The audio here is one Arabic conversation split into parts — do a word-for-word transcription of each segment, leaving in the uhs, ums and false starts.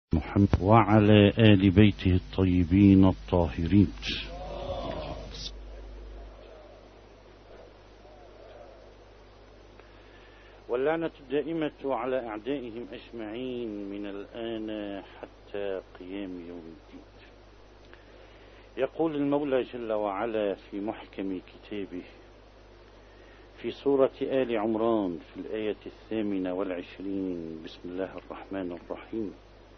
محمد وعلى آل بيته الطيبين الطاهرين. واللعنة الدائمة على أعدائهم أجمعين من الآن حتى قيام يوم الدين. يقول المولى جل وعلا في محكم كتابه في سورة آل عمران في الآية الثامنة والعشرين: بسم الله الرحمن الرحيم: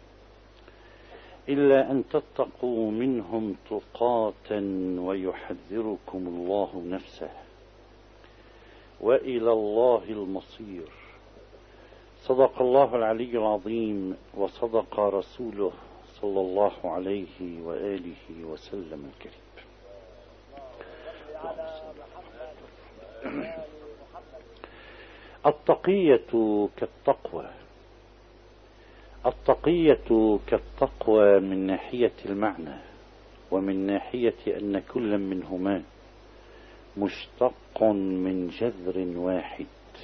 إلا أن تتقوا منهم تقاتا ويحذركم الله نفسه وإلى الله المصير. صدق الله العلي العظيم وصدق رسوله صلى الله عليه وآله وسلم الكريم. التقية كالتقوى. التقية كالتقوى من ناحية المعنى، ومن ناحية أن كل منهما مشتق من جذر واحد.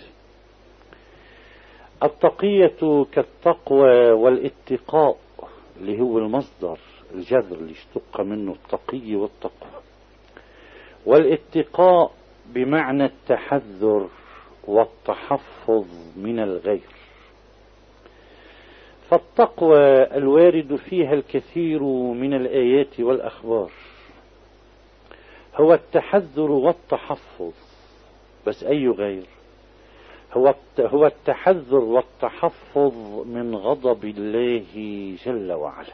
التقية كالتقوى والاتقاء اللي هو المصدر الجذر اللي اشتق منه التقي والتقوى، والاتقاء بمعنى التحذر والتحفظ من الغير. فالتقوى الوارد فيها الكثير من الآيات والأخبار هو التحذر والتحفظ، بس أي غير؟ هو هو التحذر والتحفظ من غضب الله جل وعلا.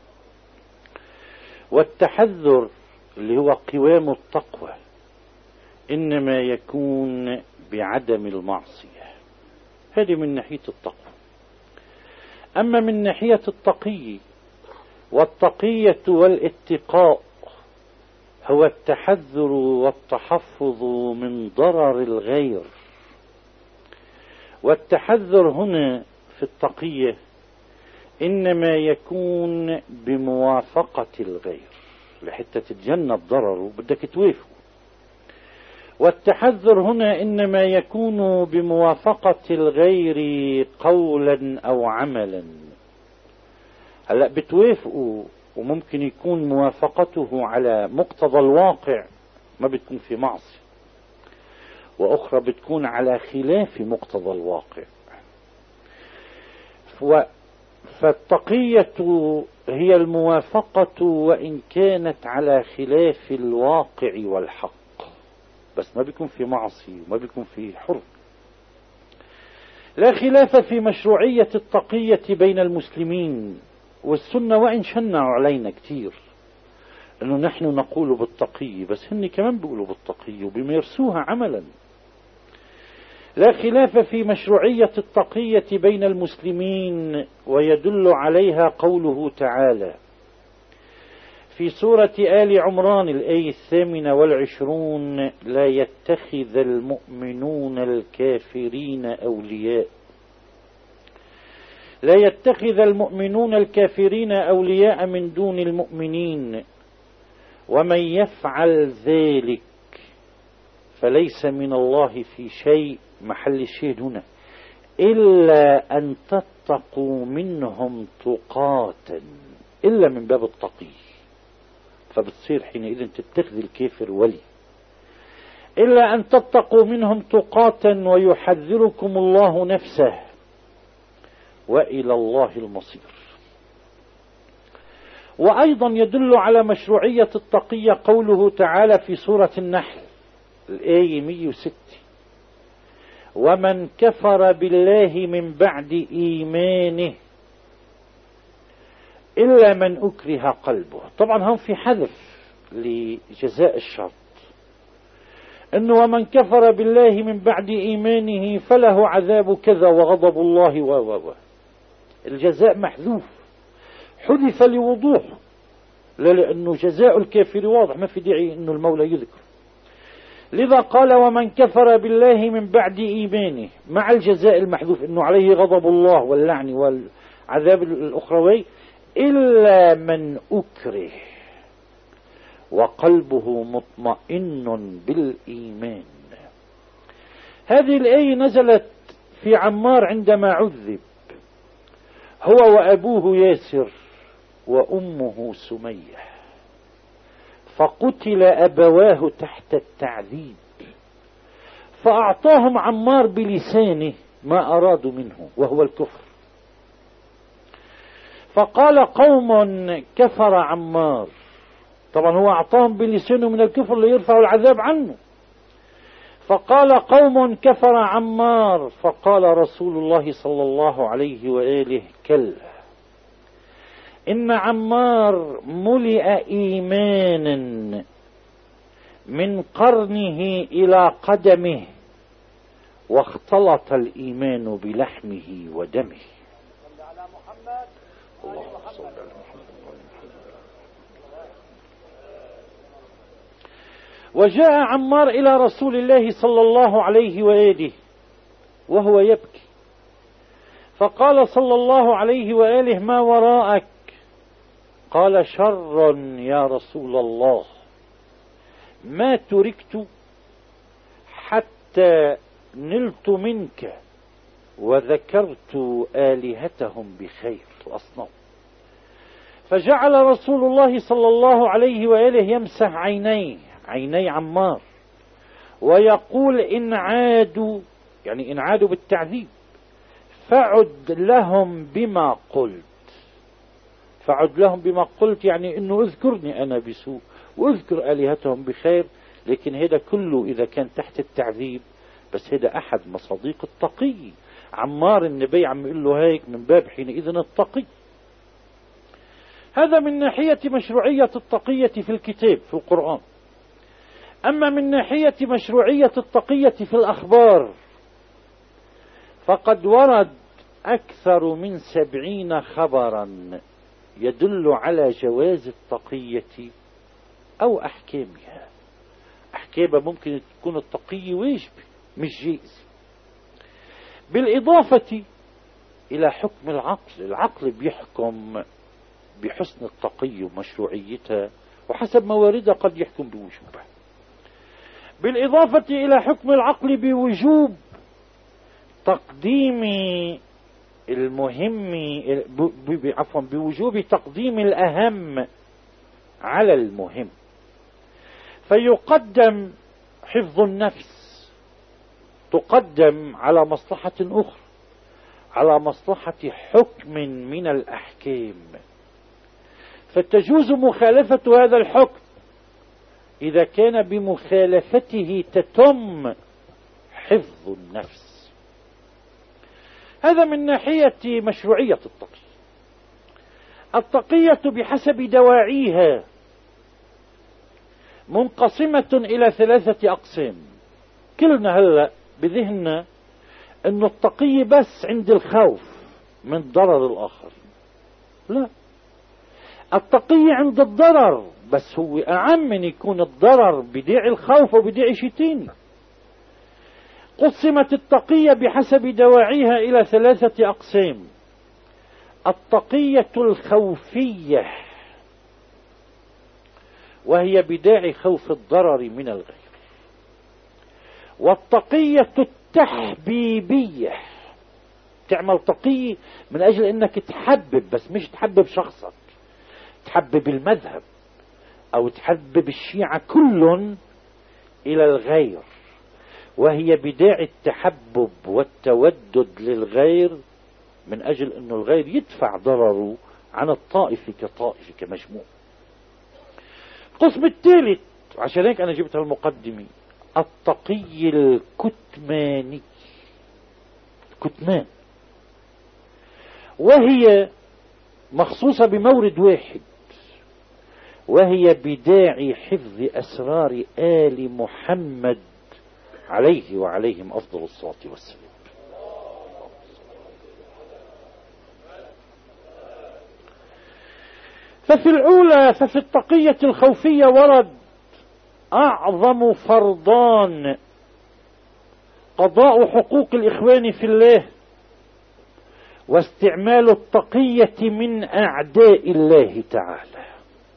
والتحذر اللي هو قوام التقوى إنما يكون بعدم المعصية، هذه من ناحية التقوى. أما من ناحية التقي، والتقية والاتقاء هو التحذر والتحفظ من ضرر الغير. والتحذر هنا في التقية إنما يكون بموافقة الغير لحتى تتجنب ضرره، بدك توافقه. والتحذر هنا إنما يكون بموافقة الغير قولا أو عملا. هلأ بتوافقوا وممكن يكون موافقته على مقتضى الواقع ما بتكون في معصية، وأخرى بتكون على خلاف مقتضى الواقع. فالتقية هي الموافقة وإن كانت على خلاف الواقع والحق، بس ما بيكون في معصية وما بيكون في حر. لا خلاف في مشروعية التقية بين المسلمين، والسنة وإن شنعوا علينا كتير أنه نحن نقول بالتقي، بس هن كمان بيقولوا بالتقي وبيمارسوها عملا. لا خلاف في مشروعية التقية بين المسلمين، ويدل عليها قوله تعالى في سورة آل عمران الآية الثامنة والعشرون: لا يتخذ المؤمنون الكافرين أولياء. لا يتخذ المؤمنون الكافرين أولياء من دون المؤمنين، ومن يفعل ذلك فليس من الله في شيء. محل الشيء هنا إلا أن تتقوا منهم تقاتا، إلا من باب التقي، فبتصير حينئذ تتخذ الكافر ولي. إلا أن تتقوا منهم تقاتا ويحذركم الله نفسه وإلى الله المصير. وأيضا يدل على مشروعية التقية قوله تعالى في سورة النحل الآية مئة وستة: ومن كفر بالله من بعد إيمانه إلا من أكره قلبه. طبعا هم في حذف لجزاء الشرط، إنه ومن كفر بالله من بعد إيمانه فله عذاب كذا وغضب الله و و الجزاء محذوف، حذف لوضوح، لا لأنه جزاء الكافر واضح ما في داعي إنه المولى يذكر. لذا قال ومن كفر بالله من بعد إيمانه مع الجزاء المحذوف إنه عليه غضب الله واللعن والعذاب الأخروي، إلا من أكره وقلبه مطمئن بالإيمان. هذه الآية نزلت في عمار عندما عذب. هو وأبوه ياسر وأمه سمية، فقتل أبواه تحت التعذيب، فأعطاهم عمار بلسانه ما أرادوا منه وهو الكفر. فقال قوم كفر عمار، طبعا هو أعطاهم بلسانه من الكفر ليرفعوا العذاب عنه. فقال قوم كفر عمار، فقال رسول الله صلى الله عليه وآله كلا، إن عمار ملئ إيمانا من قرنه إلى قدمه، واختلط الإيمان بلحمه ودمه. اللهم صل على محمد. وجاء عمار إلى رسول الله صلى الله عليه وآله وهو يبكي، فقال صلى الله عليه وآله ما وراءك؟ قال شر يا رسول الله، ما تركت حتى نلت منك وذكرت آلهتهم بخير، الأصنام. فجعل رسول الله صلى الله عليه وآله يمسح عينيه، عيني عمار، ويقول إن عادوا، يعني إن عادوا بالتعذيب، فعد لهم بما قلت. فعد لهم بما قلت يعني إنه اذكرني أنا بسوء واذكر آلهتهم بخير. لكن هذا كله إذا كان تحت التعذيب، بس هذا أحد مصاديق التقي. عمار النبي عم يقول له هيك من باب حينئذ التقي. هذا من ناحية مشروعية التقية في الكتاب في القرآن. أما من ناحية مشروعية التقية في الأخبار، فقد ورد أكثر من سبعين خبرا يدل على جواز التقية أو أحكامها. أحكامها ممكن تكون التقية واجب مش جائز، بالإضافة إلى حكم العقل. العقل بيحكم بحسن التقي ومشروعيتها، وحسب مواردها قد يحكم بوجوبها. بالإضافة إلى حكم العقل بوجوب تقديم المهم، عفوا بوجوب تقديم الأهم على المهم، فيقدم حفظ النفس، تقدم على مصلحة أخرى، على مصلحة حكم من الأحكام، فتجوز مخالفة هذا الحكم إذا كان بمخالفته تتم حفظ النفس. هذا من ناحية مشروعية التقية. التقية بحسب دواعيها منقسمة إلى ثلاثة أقسام. كلنا هلأ بذهننا أن التقي بس عند الخوف من ضرر الآخر. لا، التقي عند الضرر، بس هو أعم من يكون الضرر بداعي الخوف وبداعي شيء تاني. قسمت التقية بحسب دواعيها إلى ثلاثة أقسام: التقية الخوفية، وهي بداعي خوف الضرر من الغير، والتقية التحبيبية، تعمل تقي من أجل أنك تحبب، بس مش تحبب شخصك، تحبب المذهب أو تحبب الشيعة كل إلى الغير، وهي بداعي التحبب والتودد للغير من أجل أن الغير يدفع ضرره عن الطائف كطائف كمجموع. القسم الثالث، عشان هيك أنا جبتها المقدمة، التقي الكتماني، كتمان، وهي مخصوصة بمورد واحد، وهي بداعي حفظ أسرار آل محمد عليه وعليهم أفضل الصلاة والسلام. ففي الأولى، ففي التقية الخوفية ورد أعظم فرضان: قضاء حقوق الإخوان في الله، واستعمال التقية من أعداء الله تعالى.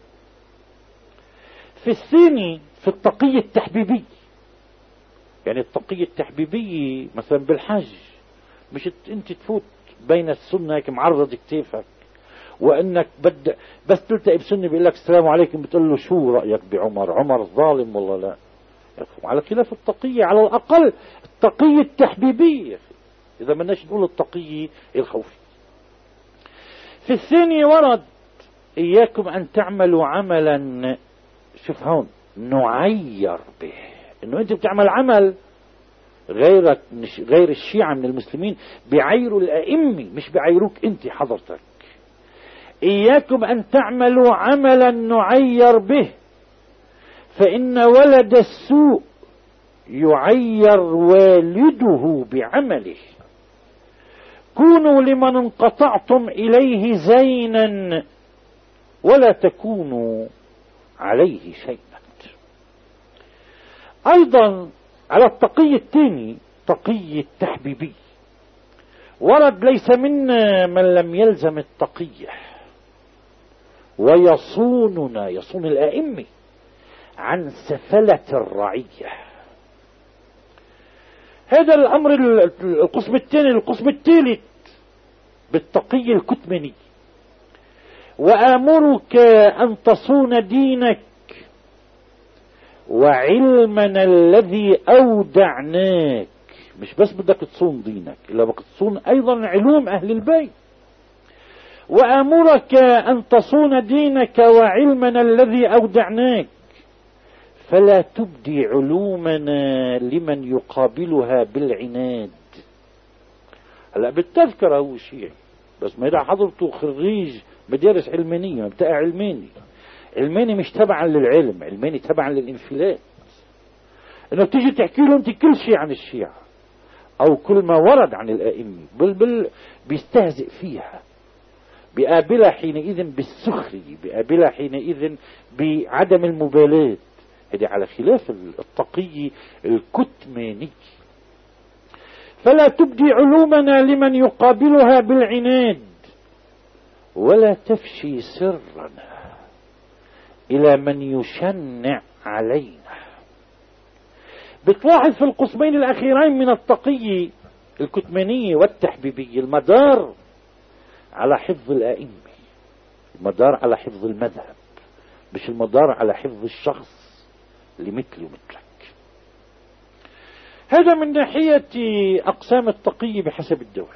في الثاني، في التقية التحبيبي، يعني التقية التحبيبية مثلا بالحج، مش انت تفوت بين السنة هيك معرض كتافك، وانك بد بس تلتقي بسني بيقول لك السلام عليكم بتقول له شو رأيك بعمر؟ عمر ظالم والله لا؟ على خلاف التقية، على الأقل التقية التحبيبية، إذا ما بدناش نقول التقية الخوفية. في الثانية ورد إياكم أن تعملوا عملا، شوف هون، نعير به، إنه أنت بتعمل عمل غيرك غير الشيعة من المسلمين بيعيروا الأئمة، مش بيعيروك أنت حضرتك. إياكم أن تعملوا عملا نعير به، فإن ولد السوء يعير والده بعمله. كونوا لمن انقطعتم إليه زينا ولا تكونوا عليه شيئا. أيضا على التقي الثاني، تقي التحبيبي، ورد ليس منا من لم يلزم التقية ويصوننا، يصون الأئمة عن سفلة الرعية. هذا الأمر القسم الثاني. القسم الثالث بالتقي الكتمني، وآمرك أن تصون دينك وعلمنا الذي أودعناك. مش بس بدك تصون دينك، إلا بدك تصون أيضا علوم أهل البيت. وآمرك أن تصون دينك وعلمنا الذي أودعناك، فلا تبدي علومنا لمن يقابلها بالعناد. هلا بالتذكرة هو شيء، بس ما إذا حضرته خريج مدارس علمانية بتاع علماني، علماني مش تبعا للعلم، علماني تبعا للانفلات، انه تيجي تحكي له انت كل شيء عن الشيعة او كل ما ورد عن الائمة، بل بل بيستهزئ فيها، بيقابلها حينئذ بالسخرية، بيقابلها حينئذ بعدم المبالاة. هذه على خلاف التقي الكتماني. فلا تبدي علومنا لمن يقابلها بالعناد، ولا تفشي سرنا إلى من يشنع علينا. بتلاحظ في القسمين الأخيرين من التقي الكتماني والتحبيبي المدار على حفظ الأئمة، المدار على حفظ المذهب، مش المدار على حفظ الشخص اللي مثلي ومثلك. هذا من ناحية أقسام التقي بحسب الدول.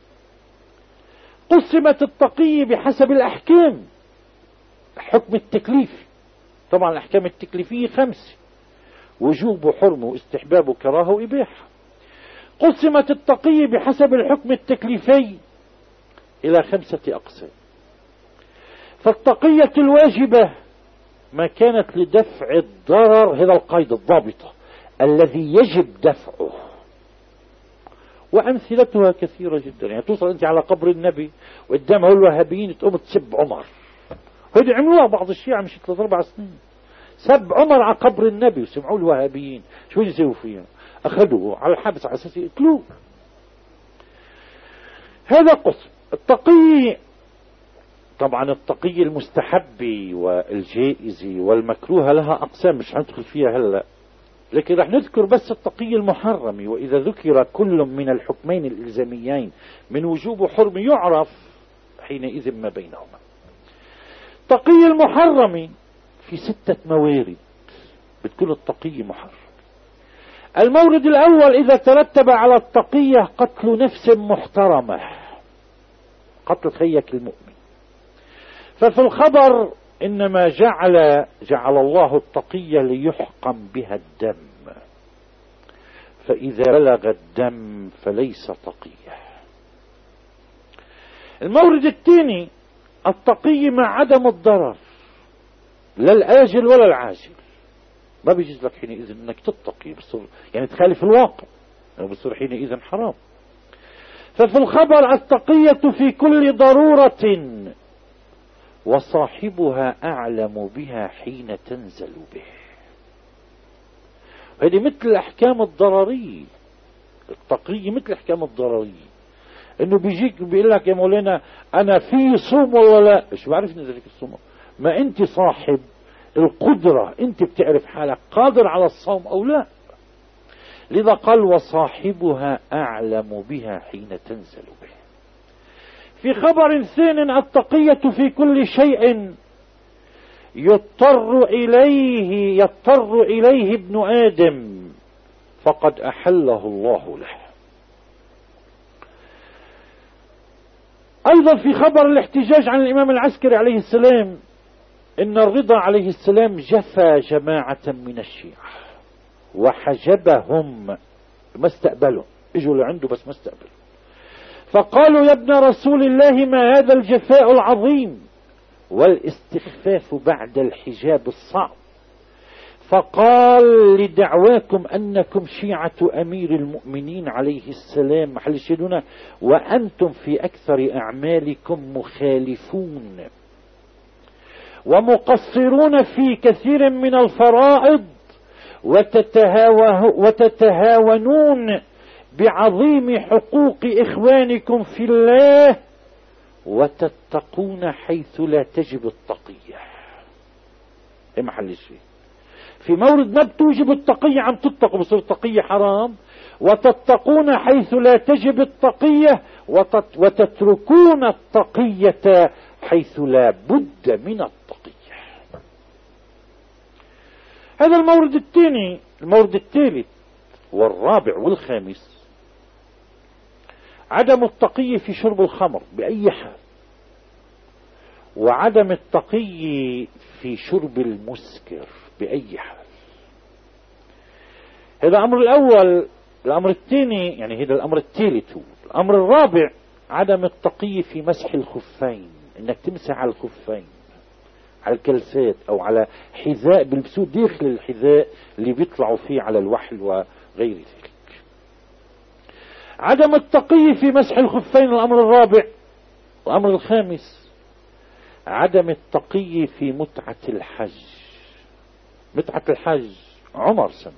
قسمت التقي بحسب الأحكام، حكم التكليف. طبعا الأحكام التكليفية خمسة: وجوب وحرمة واستحباب وكراهة وإباحة. قسمت التقي بحسب الحكم التكليفي إلى خمسة أقسام. فالتقية الواجبة ما كانت لدفع الضرر، هذا القيد الضابطة الذي يجب دفعه، وأمثلتها كثيرة جدا. يعني توصل أنت على قبر النبي وقدامه الوهابيين تقوم تسب عمر، هذي عملوها بعض الشيعة مش ثلاث أربع سنين، سب عمر على قبر النبي وسمعوا الوهابيين شو يسووا فيها؟ أخذوه على الحبس على أساس يقتلوه. هذا قسم. التقي طبعا التقي المستحب والجائز والمكروه لها أقسام مش هندخل فيها هلا، لكن رح نذكر بس التقي المحرم. وإذا ذكر كل من الحكمين الإلزاميين من وجوب وحرم يعرف حينئذ ما بينهما. التقي المحرم في ستة موارد بتكون التقي محرم. المورد الأول: إذا ترتب على التقية قتل نفس محترمة، قتل خيك المؤمن، ففي الخبر إنما جعل جعل الله التقية ليحقن بها الدم، فإذا بلغ الدم فليس تقية. المورد الثاني: التقي مع عدم الضرر، لا الآجل ولا العاجل. ما بيجوز لك حينئذ انك تتقي، بصير يعني تخالف الواقع، يعني بصير حينئذ حرام. ففي الخبر: التقية في كل ضرورة وصاحبها أعلم بها حين تنزل به. هذه مثل الأحكام الضررية. التقي مثل الأحكام الضررية، انه بيجيك بيقول لك يا مولانا انا في صوم ولا لا؟ مش بعرف ان ذلك الصوم، ما انت صاحب القدرة، انت بتعرف حالك قادر على الصوم او لا. لذا قال: وصاحبها اعلم بها حين تنزل به. في خبر ثان التقية في كل شيء يضطر إليه يضطر إليه ابن آدم فقد أحله الله له. أيضا في خبر الاحتجاج عن الإمام العسكري عليه السلام إن الرضا عليه السلام جفى جماعة من الشيعة وحجبهم، ما استقبلوا، اجوا لعنده بس ما استقبلوا، فقالوا يا ابن رسول الله ما هذا الجفاء العظيم والاستخفاف بعد الحجاب الصعب؟ فقال لدعواكم أنكم شيعة أمير المؤمنين عليه السلام محل الشهدون وأنتم في أكثر أعمالكم مخالفون ومقصرون في كثير من الفرائض وتتهاونون بعظيم حقوق إخوانكم في الله وتتقون حيث لا تجب التقية. ايه محل الشيء؟ في مورد ما بتوجب التقية عم تتقوا بصير التقية حرام، وتتقون حيث لا تجب التقية وتتركون التقية حيث لا بد من التقية. هذا المورد الثاني. المورد الثالث والرابع والخامس عدم التقي في شرب الخمر بأي حال، وعدم التقي في شرب المسكر بأي حال. هذا الأمر الأول. الأمر الثاني يعني هذا الأمر الثالث. الأمر الرابع عدم التقي في مسح الخفين، إنك تمسح على الخفين على الكلسات أو على حذاء بلبسوه داخل الحذاء اللي بيطلعوا فيه على الوحل وغير ذلك. عدم التقي في مسح الخفين الأمر الرابع. الأمر الخامس عدم التقي في متعة الحج. متعة الحج عمر سنة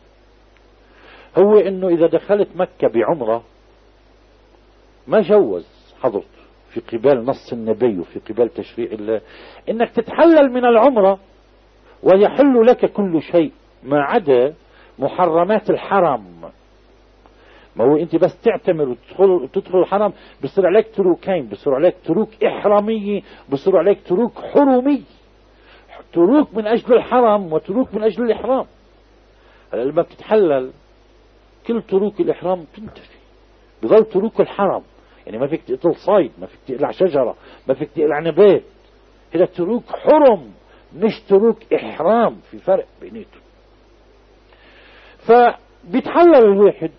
هو انه اذا دخلت مكة بعمرة ما جوز حضرت في قبال نص النبي وفي قبال تشريع الله انك تتحلل من العمرة ويحل لك كل شيء ما عدا محرمات الحرم. ما هو انت بس تعتمر وتدخل تدخل الحرم بصير عليك تروكين، بصير عليك تروك احرامية، بصير عليك تروك حرمي، تروك من اجل الحرم وتروك من اجل الاحرام. لما بتتحلل كل تروك الاحرام تنتفي، بضل تروك الحرم. يعني ما فيك تقتل صيد، ما فيك تقلع شجرة، ما فيك تقلع نبات. هذا تروك حرم مش تروك احرام، في فرق بيناتهم. فبيتحلل الواحد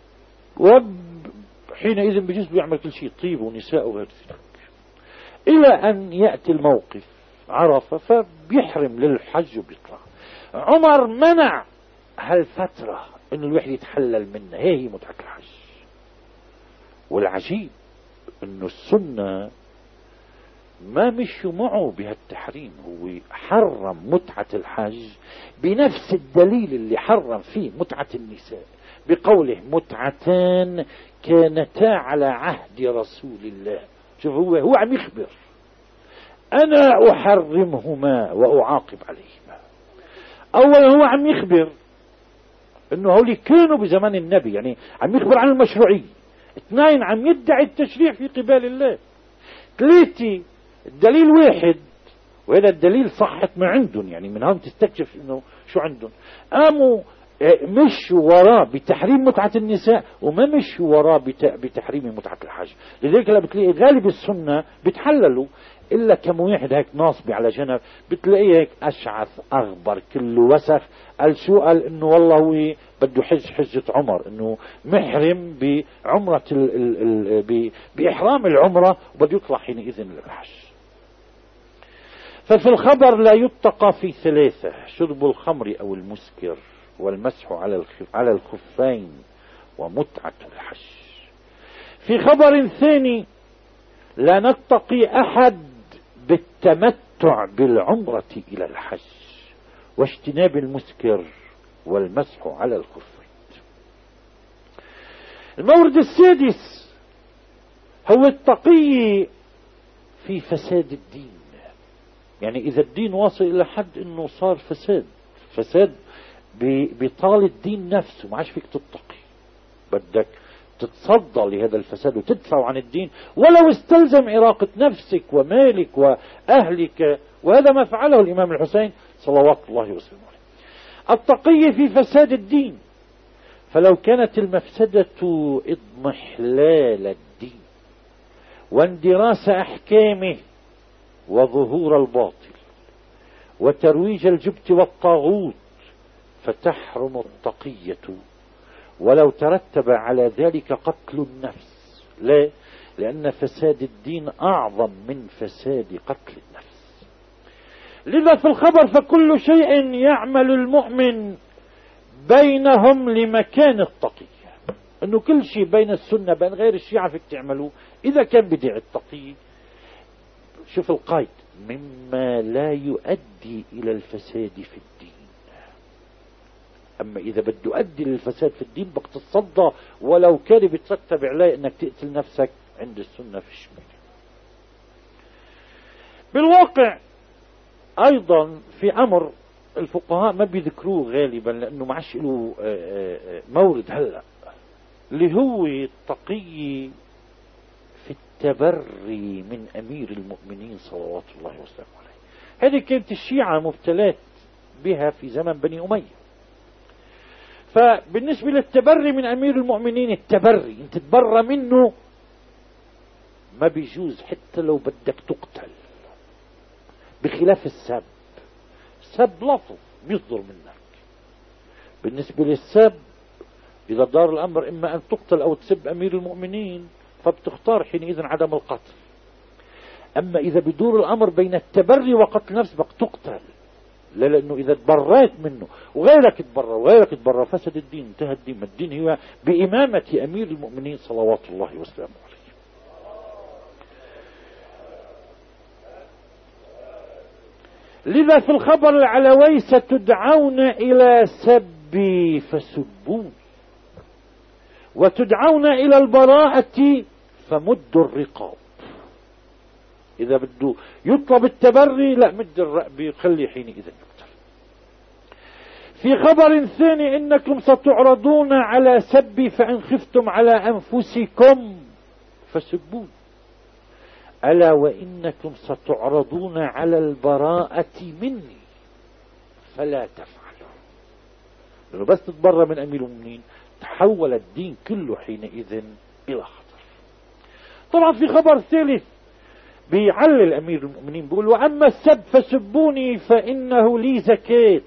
وحينئذ بجوز بيعمل كل شيء، طيب ونساء وغير ذلك، الى ان يأتي الموقف عرفة فبيحرم للحج وبيطلع. عمر منع هالفترة انه الواحد يتحلل منها، هي هي متعة الحج. والعجيب انه السنة ما مشوا معه بهالتحريم، هو حرم متعة الحج بنفس الدليل اللي حرم فيه متعة النساء، بقوله متعتان كانتا على عهد رسول الله. شوف هو هو عم يخبر انا احرمهما واعاقب عليهما. اولا هو عم يخبر انه هولي كانوا بزمان النبي، يعني عم يخبر عن المشروعية. اثنين عم يدعي التشريع في قبال الله. ثلاثة الدليل واحد، وهذا الدليل صحت ما عندهم، يعني من هون تستكشف انه شو عندهم. قاموا مشوا وراه بتحريم متعة النساء وما مشوا وراه بتحريم متعة الحج. لذلك لما بتلاقي غالب السنة بتحللوا إلا كم واحد هيك ناصبي على جنب، بتلاقيه هيك أشعث أغبر كله وسخ. قال شو؟ قال إنه والله هو بده حج حجة عمر، إنه محرم بعمرة ال ال ال بإحرام العمرة وبده يطلع حينئذ للحج. ففي الخبر لا يتقى في ثلاثة: شرب الخمر أو المسكر، والمسح على على الخفين، ومتعة الحج. في خبر ثاني لا نتقي أحد بالتمتع بالعمرة إلى الحج، واجتناب المسكر، والمسح على الخفين. المورد السادس هو التقي في فساد الدين. يعني إذا الدين واصل إلى حد إنه صار فساد، فساد بطال الدين نفسه، ما عادش فيك تتقي، بدك تتصدى لهذا الفساد وتدفع عن الدين، ولو استلزم إراقة نفسك ومالك وأهلك، وهذا ما فعله الإمام الحسين صلوات الله وسلامه عليه. التقي في فساد الدين، فلو كانت المفسدة اضمحلال الدين واندراس أحكامه وظهور الباطل وترويج الجبت والطاغوت فتحرم التقية، ولو ترتب على ذلك قتل النفس. لا، لأن فساد الدين أعظم من فساد قتل النفس. لذا في الخبر فكل شيء يعمل المؤمن بينهم لمكان التقي، انه كل شيء بين السنة بين غير الشيعة فيك تعملوه إذا كان بدع التقي. شوف القيد: مما لا يؤدي إلى الفساد في الدين. أما إذا بده يؤدي للفساد في الدين بدك تتصدى ولو كان بترتب عليه أنك تقتل نفسك. عند السنة في الشمال. بالواقع أيضا في أمر الفقهاء ما بيذكروه غالبا لأنه ما عادش له مورد هلأ، اللي هو التقي في التبري من أمير المؤمنين صلوات الله وسلامه عليه. هذه كانت الشيعة مبتلات بها في زمن بني أمية. فبالنسبة للتبري من أمير المؤمنين، التبري انت تبرى منه ما بيجوز حتى لو بدك تقتل، بخلاف السب. سب لفظ بيصدر منك. بالنسبة للسب إذا دار الأمر إما أن تقتل أو تسب أمير المؤمنين فبتختار حينئذ عدم القتل. أما إذا بدور الأمر بين التبري وقتل نفس بك تقتل. لا، لأنه إذا تبريت منه وغيرك تبرى وغيرك تبرى فسد الدين، انتهى الدين. الدين هو بإمامة أمير المؤمنين صلوات الله وسلامه عليه. لذا في الخبر العلوي: ستدعون إلى سبي فسبوني، وتدعون إلى البراءة فمدوا الرقاب. إذا بده يطلب التبري لا، مد الرقبة خلي حينئذ يقتل. في خبر ثاني: إنكم ستعرضون على سبي فإن خفتم على أنفسكم فسبوني، ألا وإنكم ستعرضون على البراءة مني فلا تفعلوا. لأنه بس تتبرى من أمير المؤمنين تحول الدين كله حينئذ إلى خطر. طبعا في خبر ثالث بيعلل أمير المؤمنين بيقول: وأما السب فسبوني فإنه لي زكاة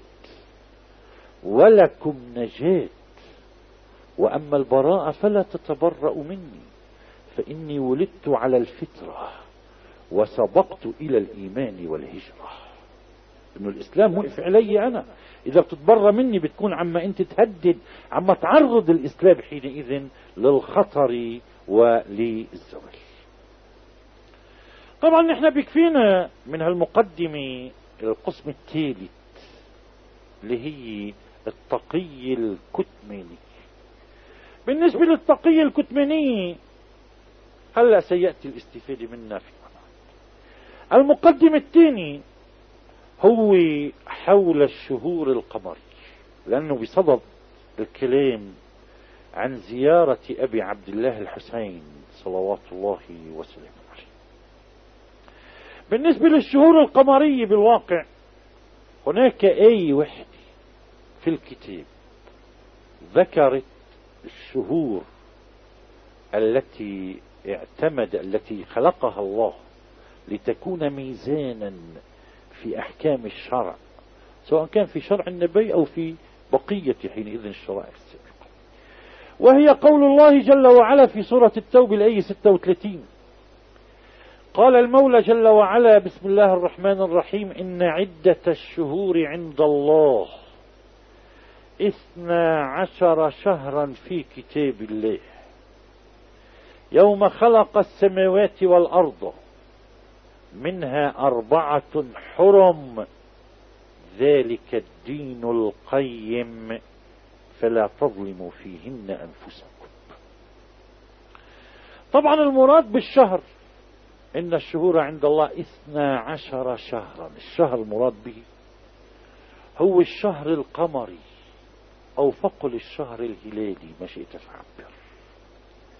ولكم نجاة، وأما البراءة فلا تتبرأ مني فإني ولدت على الفطرة وسبقت إلى الإيمان والهجرة. إنه الإسلام وقف علي أنا. إذا بتتبرى مني بتكون عما أنت تهدد، عما تعرض الإسلام حينئذ للخطر وللزوال. طبعا نحن بيكفينا من هالمقدمة القسم الثالث اللي هي التقي الكتماني. بالنسبة للتقي الكتماني هلا سيأتي الاستفادة منها في المعنى. المقدم الثاني هو حول الشهور القمري، لأنه بصدد الكلام عن زيارة أبي عبد الله الحسين صلوات الله وسلامه عليه. بالنسبة للشهور القمرية بالواقع هناك آية وحدة في الكتاب ذكرت الشهور التي اعتمد التي خلقها الله لتكون ميزانا في أحكام الشرع، سواء كان في شرع النبي أو في بقية حينئذ الشرائع السابقة. وهي قول الله جل وعلا في سورة التوبة الآية ستة وثلاثين: قال المولى جل وعلا: بسم الله الرحمن الرحيم: إن عدة الشهور عند الله اثنا عشر شهرا في كتاب الله يوم خلق السماوات والأرض منها أربعة حرم ذلك الدين القيم فلا تظلموا فيهن أنفسكم. طبعا المراد بالشهر إن الشهور عند الله اثنا عشر شهرا. الشهر المراد به هو الشهر القمري أو فقل الشهر الهلالي ما شئت فعبر.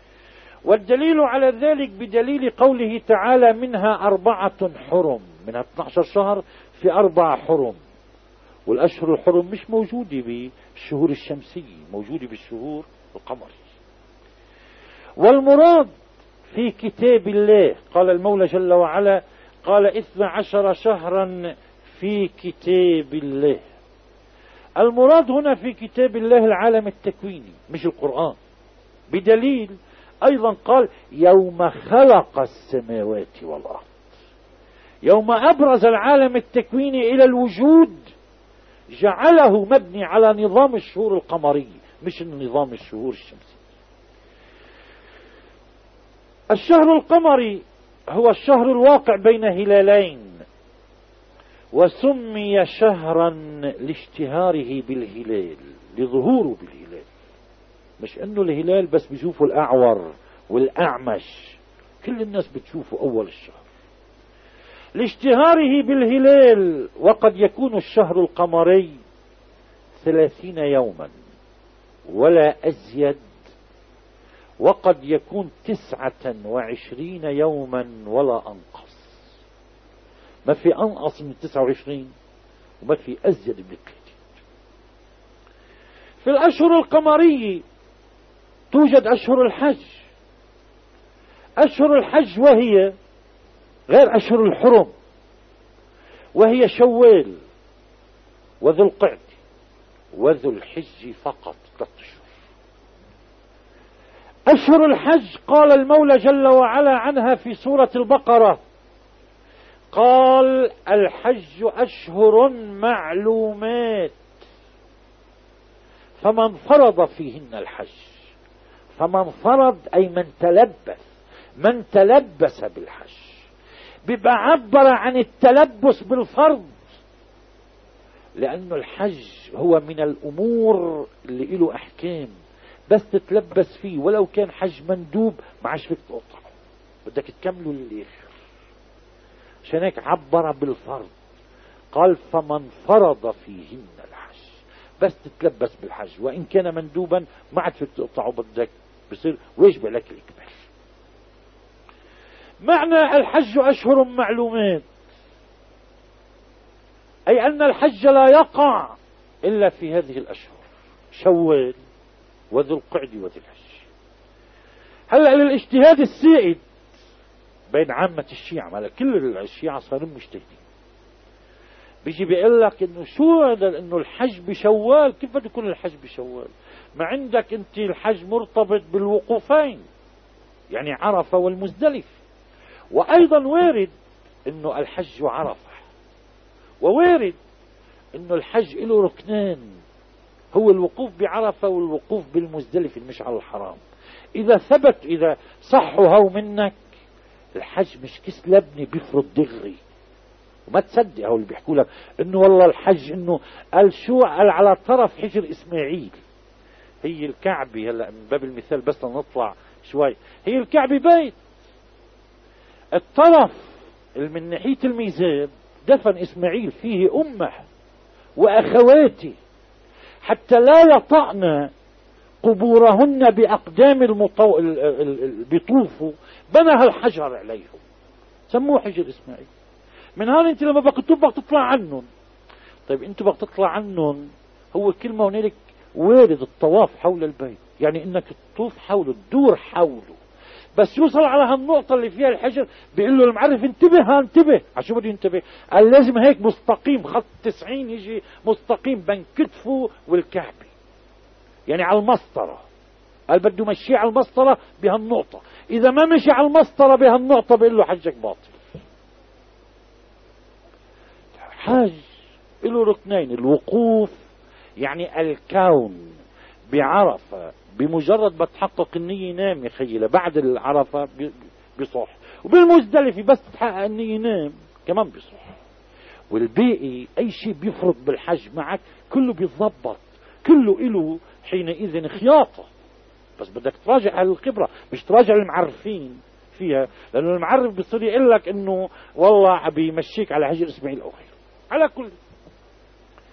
والدليل على ذلك بدليل قوله تعالى منها أربعة حرم، منها اثني عشر شهر في أربعة حرم. والأشهر الحرم مش موجودة بالشهور الشمسية، موجودة بالشهور القمرية. والمراد في كتاب الله، قال المولى جل وعلا قال اثنى عشر شهرا في كتاب الله. المراد هنا في كتاب الله العالم التكويني مش القرآن، بدليل أيضا قال يوم خلق السماوات والأرض، يوم أبرز العالم التكويني إلى الوجود جعله مبني على نظام الشهور القمري مش نظام الشهور الشمسي. الشهر القمري هو الشهر الواقع بين هلالين، وسمي شهرا لاشتهاره بالهلال، لظهوره بالهلال، مش انه الهلال بس بيشوفوا الاعور والاعمش، كل الناس بتشوفه اول الشهر، لاشتهاره بالهلال. وقد يكون الشهر القمري ثلاثين يوما ولا ازيد، وقد يكون تسعة وعشرين يوما ولا انقص، ما في انقص من تسعة وعشرين وما في ازيد من ثلاثين. في الاشهر القمرية توجد اشهر الحج، اشهر الحج وهي غير اشهر الحرم، وهي شوال وذو القعدة وذو الحج فقط ثلاث اشهر. اشهر الحج قال المولى جل وعلا عنها في سورة البقرة قال الحج اشهر معلومات فمن فرض فيهن الحج، فمن فرض اي من تلبس، من تلبس بالحج، بيبقى عبر عن التلبس بالفرض، لانه الحج هو من الامور اللي له احكام، بس تتلبس فيه ولو كان حج مندوب ما عادش فيك تقطعه، بدك تكمله للاخر. عشان هيك عبر بالفرض، قال فمن فرض فيهن الحج، بس تتلبس بالحج، وان كان مندوبا ما عاد فيك تقطعه، بدك بصير ويجب لك الاكمال. معنى الحج اشهر معلومات اي ان الحج لا يقع الا في هذه الاشهر، شوال وذو القعد وذو الحج. هلا للاجتهاد السائد بين عامة الشيعة، ما كل الشيعة صاروا مجتهدين، بيجي بيقول لك انه شو هذا، انه الحج بشوال، كيف بده يكون الحج بشوال؟ ما عندك انت الحج مرتبط بالوقوفين، يعني عرفة والمزدلف، وايضا وارد انه الحج عرفة، ووارد انه الحج له ركنان، هو الوقوف بعرفة والوقوف بالمزدلف المشعر الحرام. اذا ثبت، اذا صحوا هو منك، الحج مش كيس لبنة بيفرض دغري، وما تصدق هو اللي بيحكوا لك انه والله الحج انه قال شو، قال على طرف حجر اسماعيل، هي الكعبة، هلا من باب المثال بس لنطلع شوي، هي الكعبة بيت، الطرف اللي من ناحية الميزاب دفن اسماعيل فيه امه واخواته، حتى لا يطعن قبورهن باقدام المطو... بيطوفوا، بنى الحجر عليهم، سموه حجر اسماعيل. من هون انت لما بدك تطوف بدك تطلع عنهم. طيب انت بدك تطلع عنهم، هو كلمة هنالك وارد الطواف حول البيت، يعني انك تطوف حوله، تدور حوله، بس يوصل على هالنقطة اللي فيها الحجر بيقول له المعرف انتبه، ها انتبه، عشان بده ينتبه، قال لازم هيك مستقيم، خط تسعين يجي مستقيم بين كتفه والكعبة، يعني على المسطرة، قال بده يمشيه على المسطرة بهالنقطة، إذا ما مشي على المسطرة بهالنقطة بيقول له حجك باطل. حج له ركنين، الوقوف يعني الكون بعرفة، بمجرد ما تحقق النية نام يا خيلة، بعد العرفة بصح، وبالمزدلفة بس تحقق النية نام كمان بصح، والباقي أي شيء بيفرض بالحج معك كله بيتضبط، كله إله حينئذ خياطة، بس بدك تراجع أهل الخبرة، مش تراجع المعرفين فيها، لأنه المعرف بيصير يقول لك إنه والله بيمشيك على حجر إسماعيل أو غيره. على كل،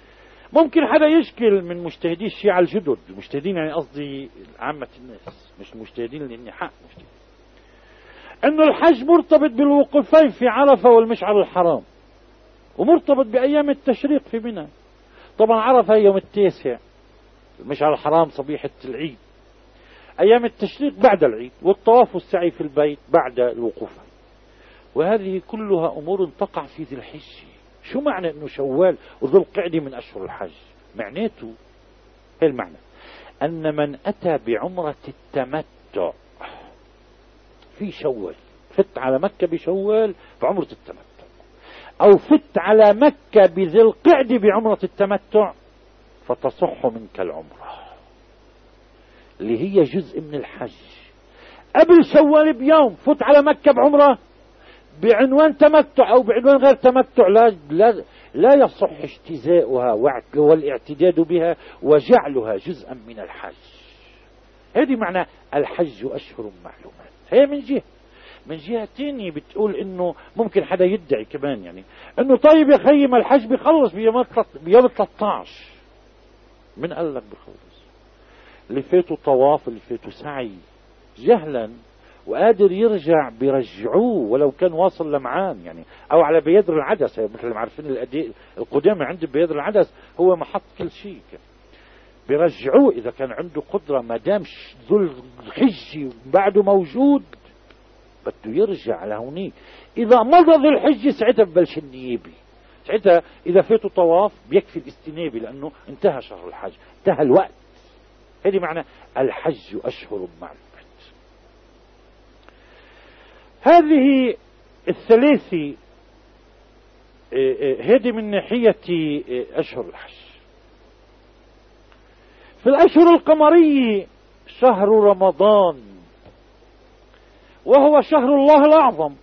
ممكن حدا يشكل من مجتهدي الشيعة الجدد، المجتهدين يعني قصدي عامة الناس مش المجتهدين لاني حق مجتهد، انه الحج مرتبط بالوقوفين في عرفة والمشعر الحرام، ومرتبط بايام التشريق في منى. طبعا عرفة يوم التاسع، المشعر الحرام صبيحة العيد، ايام التشريق بعد العيد، والطواف والسعي في البيت بعد الوقوف. وهذه كلها امور تقع في ذي الحجة. شو معنى انه شوال وذو القعدة من اشهر الحج؟ معناته ايه المعنى؟ ان من اتى بعمرة التمتع في شوال، فت على مكة بشوال بعمرة التمتع، او فت على مكة بذي القعدة بعمرة التمتع، فتصح منك العمرة اللي هي جزء من الحج. قبل شوال بيوم فت على مكة بعمرة بعنوان تمتع او بعنوان غير تمتع، لا لا, لا يصح اجتزاؤها والاعتداد بها وجعلها جزءا من الحج. هذه معنى الحج اشهر معلومات. هي من جهة. من جهة تانية بتقول انه ممكن حدا يدعي كمان يعني انه طيب يا خيي ما الحج بيخلص بيوم ثلاثة عشر. من قال لك بيخلص؟ اللي فاتوا طواف، اللي فاتوا سعي جهلا وقادر يرجع بيرجعوه ولو كان واصل لمعان يعني، او على بيادر العدس مثل ما عارفين القدامى عند بيادر العدس هو محط كل شيء، بيرجعوه اذا كان عنده قدرة. ما دام ذو الحج بعده موجود بده يرجع لهونيك. اذا مضى ذو الحج ساعتها ببلش النيابي، ساعتها اذا فاتوا طواف بيكفي الاستنابي لانه انتهى شهر الحج، انتهى الوقت. هذه معنى الحج اشهر معلومات. هذه الثلاثة هذه من ناحية اشهر الحج. في الاشهر القمرية شهر رمضان، وهو شهر الله الاعظم،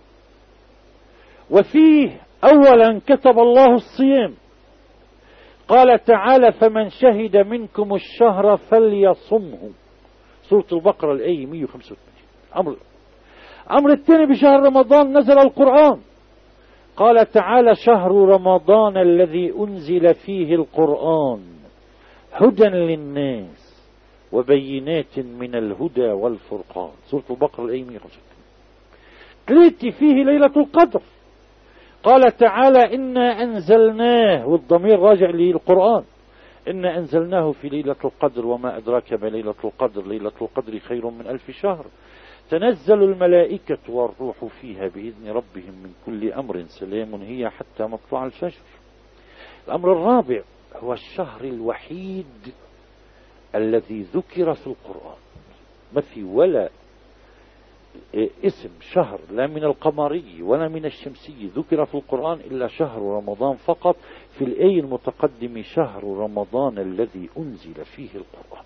وفيه اولا كتب الله الصيام. قال تعالى فمن شهد منكم الشهر فليصمه، سورة البقرة الآية مئة وخمسة وثمانين. أمر أمر الثاني بشهر رمضان نزل القرآن. قال تعالى شهر رمضان الذي أنزل فيه القرآن هدى للناس وبينات من الهدى والفرقان، سورة البقرة الآية مئة وخمسة وثمانين. ثلاثة فيه ليلة القدر. قال تعالى إنا أنزلناه، والضمير راجع للقرآن، إنا أنزلناه في ليلة القدر وما أدراك ما ليلة القدر، ليلة القدر خير من ألف شهر، تنزل الملائكة والروح فيها بإذن ربهم من كل أمر سلام هي حتى مطلع الفجر. الأمر الرابع هو الشهر الوحيد الذي ذكر في القرآن، ما في ولا اسم شهر لا من القمري ولا من الشمسي ذكر في القرآن إلا شهر رمضان فقط، في الآية المتقدمة شهر رمضان الذي أنزل فيه القرآن.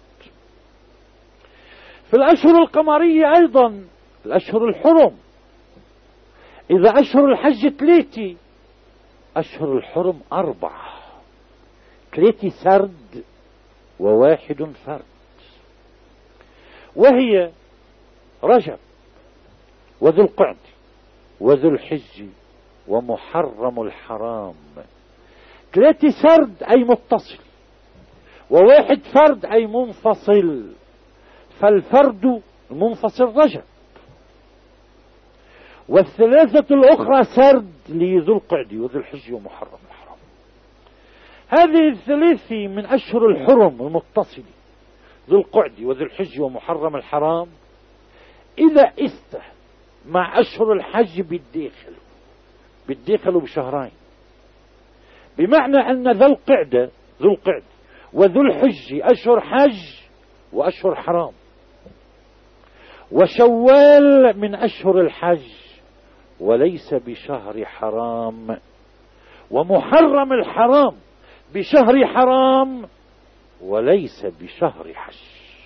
في الأشهر القمرية أيضا الأشهر الحرم. إذا أشهر الحج ثلاثة، أشهر الحرم أربعة، ثلاثة سرد وواحد فرد، وهي رجب وذو القعد وذو الحج ومحرم الحرام. ثلاثة سرد أي متصل، وواحد فرد أي منفصل، فالفرد المنفصل رجب، والثلاثة الأخرى سرد لذو القعد وذو الحج ومحرم الحرام. هذه الثلاثة من أشهر الحرم المتصلة، ذو القعد وذو الحج ومحرم الحرام، إذا استه مع أشهر الحج بالداخل بالداخل بشهرين، بمعنى أن ذو القعدة ذو القعد وذو الحج أشهر حج وأشهر حرام، وشوال من أشهر الحج وليس بشهر حرام، ومحرم الحرام بشهر حرام وليس بشهر حج.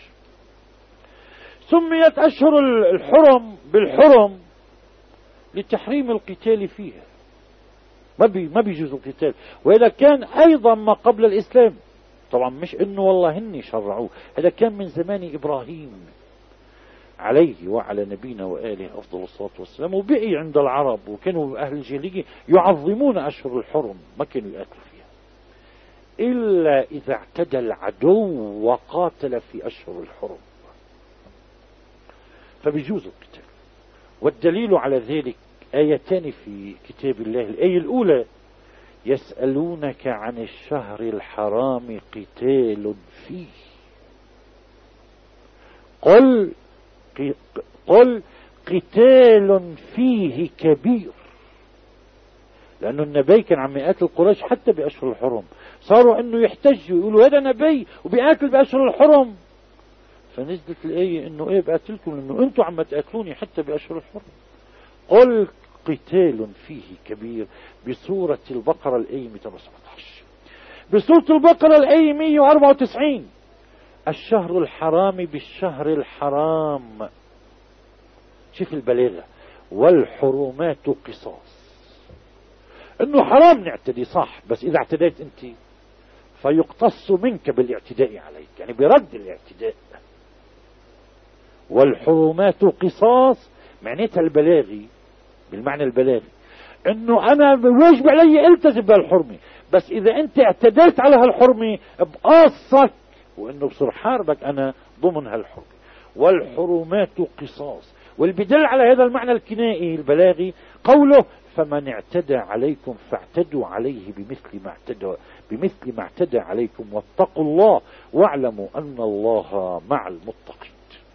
سميت أشهر الحرم بالحرم لتحريم القتال فيها، ما بي ما بيجوز القتال، وإذا كان أيضا ما قبل الإسلام. طبعا مش إنه والله هني شرعوه، هذا كان من زمان إبراهيم عليه وعلى نبينا وآله أفضل الصلاة والسلام، وبقي عند العرب، وكانوا أهل الجاهلية يعظمون أشهر الحرم، ما كانوا يقاتلوا فيها. إلا إذا اعتدى العدو وقاتل في أشهر الحرم، فبيجوز القتال. والدليل على ذلك آيتان في كتاب الله. الآية الأولى: يسألونك عن الشهر الحرام قتال فيه قل قل قتال فيه كبير. لأنه النبي كان عم يقاتل القريش حتى بأشهر الحرم، صاروا أنه يحتجوا يقولوا هذا نبي وبيقاتل بأشهر الحرم، فنزلت الآية أنه إيه بقاتلكم لأنه أنتم عم تقاتلوني حتى بأشهر الحرم. قل قتال فيه كبير بسورة البقرة الآية مئتين وسبعة عشر. بسورة البقرة الآية مئة وأربعة وتسعين: الشهر الحرام بالشهر الحرام، شوف البلاغة، والحرمات قصاص. انه حرام نعتدي صح، بس اذا اعتديت انت فيقتص منك بالاعتداء عليك، يعني برد الاعتداء. والحرمات قصاص معناتها البلاغي، بالمعنى البلاغي انه انا واجب علي التزم بهالحرمة، بس اذا انت اعتديت على هالحرمة بقاصك وانه بصير حاربك انا ضمن هالحرمة. والحرمات قصاص. والبدل على هذا المعنى الكنائي البلاغي قوله: فمن اعتدى عليكم فاعتدوا عليه بمثل ما اعتدى بمثل ما اعتدى عليكم واتقوا الله واعلموا ان الله مع المتقين.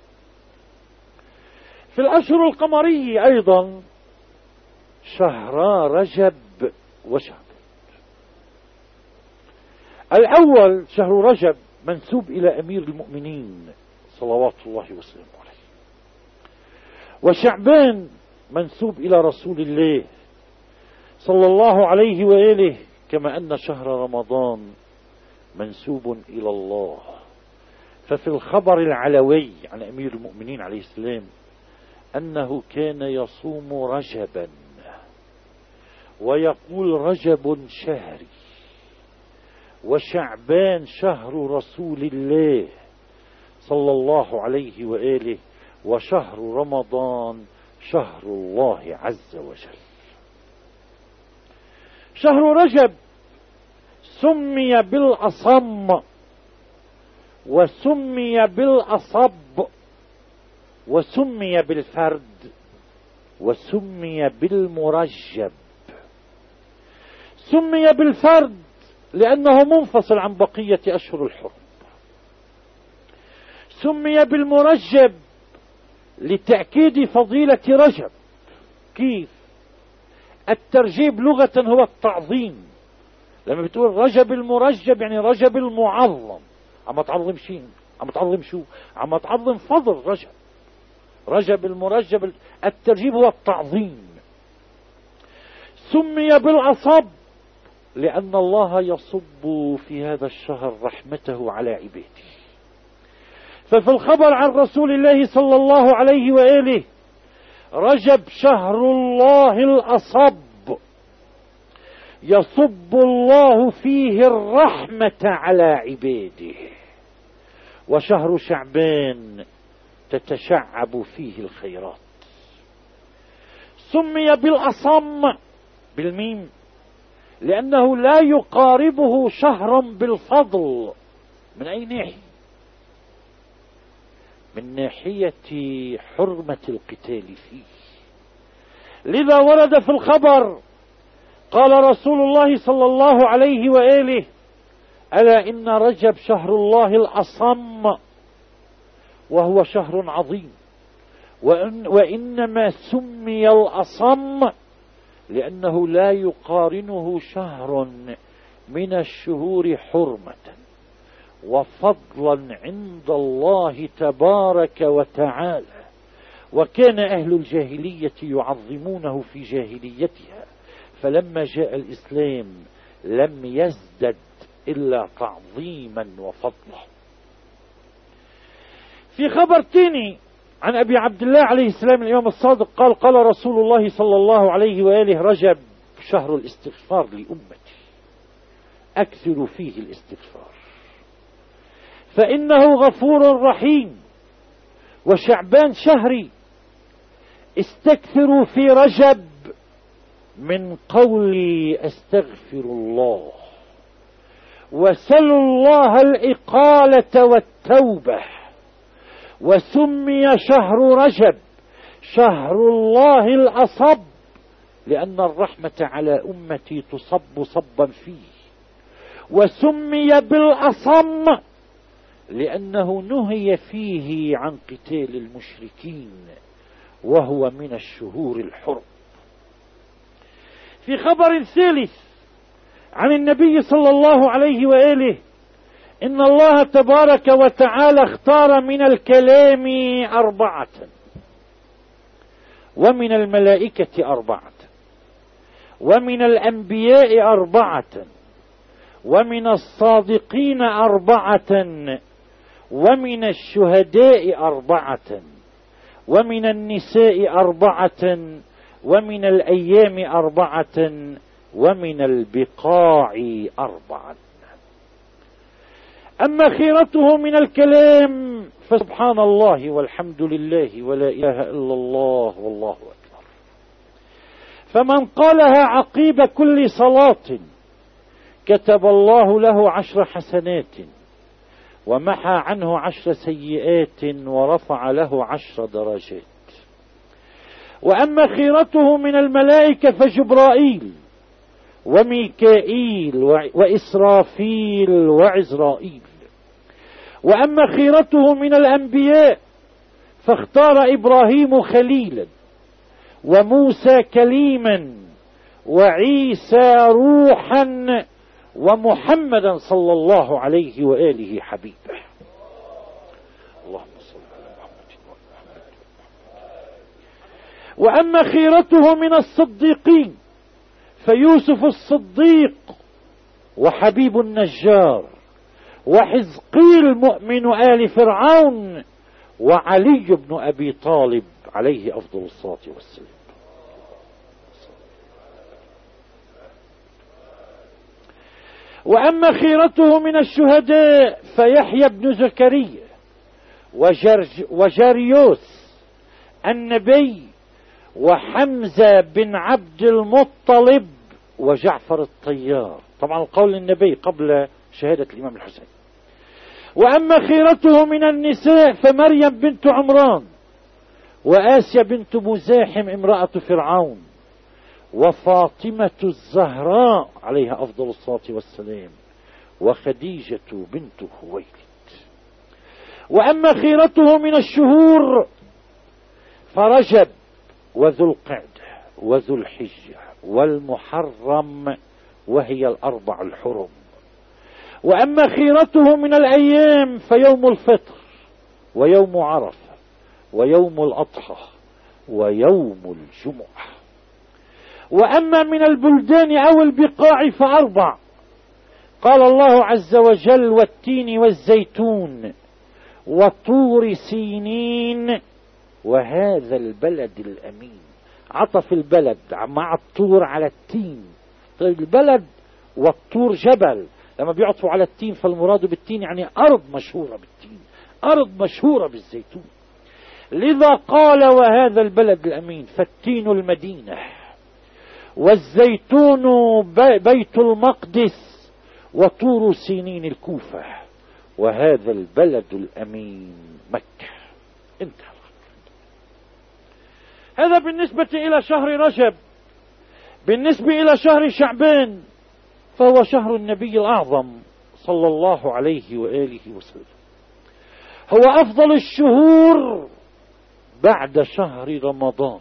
في الاشهر القمرية ايضا شهرا رجب وشعبان. الاول شهر رجب منسوب الى امير المؤمنين صلوات الله وسلامه عليه، وشعبان منسوب الى رسول الله صلى الله عليه وآله، كما أن شهر رمضان منسوب إلى الله. ففي الخبر العلوي عن أمير المؤمنين عليه السلام أنه كان يصوم رجبا ويقول: رجب شهري وشعبان شهر رسول الله صلى الله عليه وآله، وشهر رمضان شهر الله عز وجل. شهر رجب سمي بالأصم وسمي بالأصب وسمي بالفرد وسمي بالمرجب. سمي بالفرد لأنه منفصل عن بقية أشهر الحرم. سمي بالمرجب لتأكيد فضيلة رجب. كيف؟ الترجيب لغة هو التعظيم. لما بتقول رجب المرجب يعني رجب المعظم، عم تعظم شيء، عم تعظم شو؟ عم تعظم فضل رجب. رجب المرجب، الترجيب هو التعظيم. سمي بالعصب لأن الله يصب في هذا الشهر رحمته على عباده. ففي الخبر عن رسول الله صلى الله عليه وآله: رجب شهر الله الأصب يصب الله فيه الرحمة على عباده، وشهر شعبان تتشعب فيه الخيرات. سمي بالأصم بالميم لأنه لا يقاربه شهر بالفضل. من أي ناحية؟ من ناحية حرمة القتال فيه. لذا ورد في الخبر قال رسول الله صلى الله عليه وآله: ألا إن رجب شهر الله الأصم وهو شهر عظيم، وإن وإنما سمي الأصم لأنه لا يقارنه شهر من الشهور حرمة وفضلا عند الله تبارك وتعالى. وكان أهل الجاهلية يعظمونه في جاهليتها، فلما جاء الإسلام لم يزدد إلا تعظيما وفضلا. في خبر تاني عن أبي عبد الله عليه السلام الإمام الصادق قال: قال رسول الله صلى الله عليه وآله: رجب شهر الاستغفار لأمتي، أكثر فيه الاستغفار فإنه غفور رحيم. وشعبان شهري، استكثروا في رجب من قولي أستغفر الله. وسلوا الله الإقالة والتوبة. وسمي شهر رجب شهر الله الأصب لأن الرحمة على أمتي تصب صبا فيه. وسمي بالأصم لأنه نهي فيه عن قتال المشركين وهو من الشهور الحرم. في خبر ثالث عن النبي صلى الله عليه وآله إن الله تبارك وتعالى اختار من الكلام أربعة، ومن الملائكة أربعة، ومن الأنبياء أربعة، ومن الصادقين أربعة، ومن الشهداء أربعة، ومن النساء أربعة، ومن الأيام أربعة، ومن البقاع أربعة. أما خيرته من الكلام فسبحان الله والحمد لله ولا إله إلا الله والله أكبر. فمن قالها عقيب كل صلاة كتب الله له عشر حسنات ومحى عنه عشر سيئات ورفع له عشر درجات. وأما خيرته من الملائكة فجبرائيل وميكائيل وإسرافيل وعزرائيل. وأما خيرته من الأنبياء فاختار إبراهيم خليلا، وموسى كليما، وعيسى روحا، ومحمدا صلى الله عليه وآله حبيبه. اللهم صل على محمد وعلى محمد. وأما خيرته من الصديقين فيوسف الصديق وحبيب النجار وحزقيل مؤمن آل فرعون وعلي بن أبي طالب عليه أفضل الصلاة والسلام. وأما خيرته من الشهداء فيحيى بن زكريا وجرج وجريوس النبي وحمزة بن عبد المطلب وجعفر الطيار. طبعا القول النبي قبل شهادة الإمام الحسين. وأما خيرته من النساء فمريم بنت عمران وآسيا بنت مزاحم امرأة فرعون وفاطمة الزهراء عليها أفضل الصلاة والسلام وخديجة بنت خويلد. وأما خيرته من الشهور فرجب وذو القعدة وذو الحجة والمحرم وهي الأربع الحرم. وأما خيرته من الأيام فيوم الفطر ويوم عرفة ويوم الأضحى ويوم الجمعة. وأما من البلدان أو البقاع فأربع. قال الله عز وجل والتين والزيتون وطور سينين وهذا البلد الأمين. عطف البلد مع الطور على التين. طيب البلد والطور جبل، لما بيعطفوا على التين فالمراد بالتين يعني أرض مشهورة بالتين، أرض مشهورة بالزيتون. لذا قال وهذا البلد الأمين. فالتين المدينة والزيتون بيت المقدس وطور سينين الكوفة وهذا البلد الأمين مكة. انتهى. هذا بالنسبة إلى شهر رجب. بالنسبة إلى شهر شعبان فهو شهر النبي الأعظم صلى الله عليه وآله وسلم. هو أفضل الشهور بعد شهر رمضان،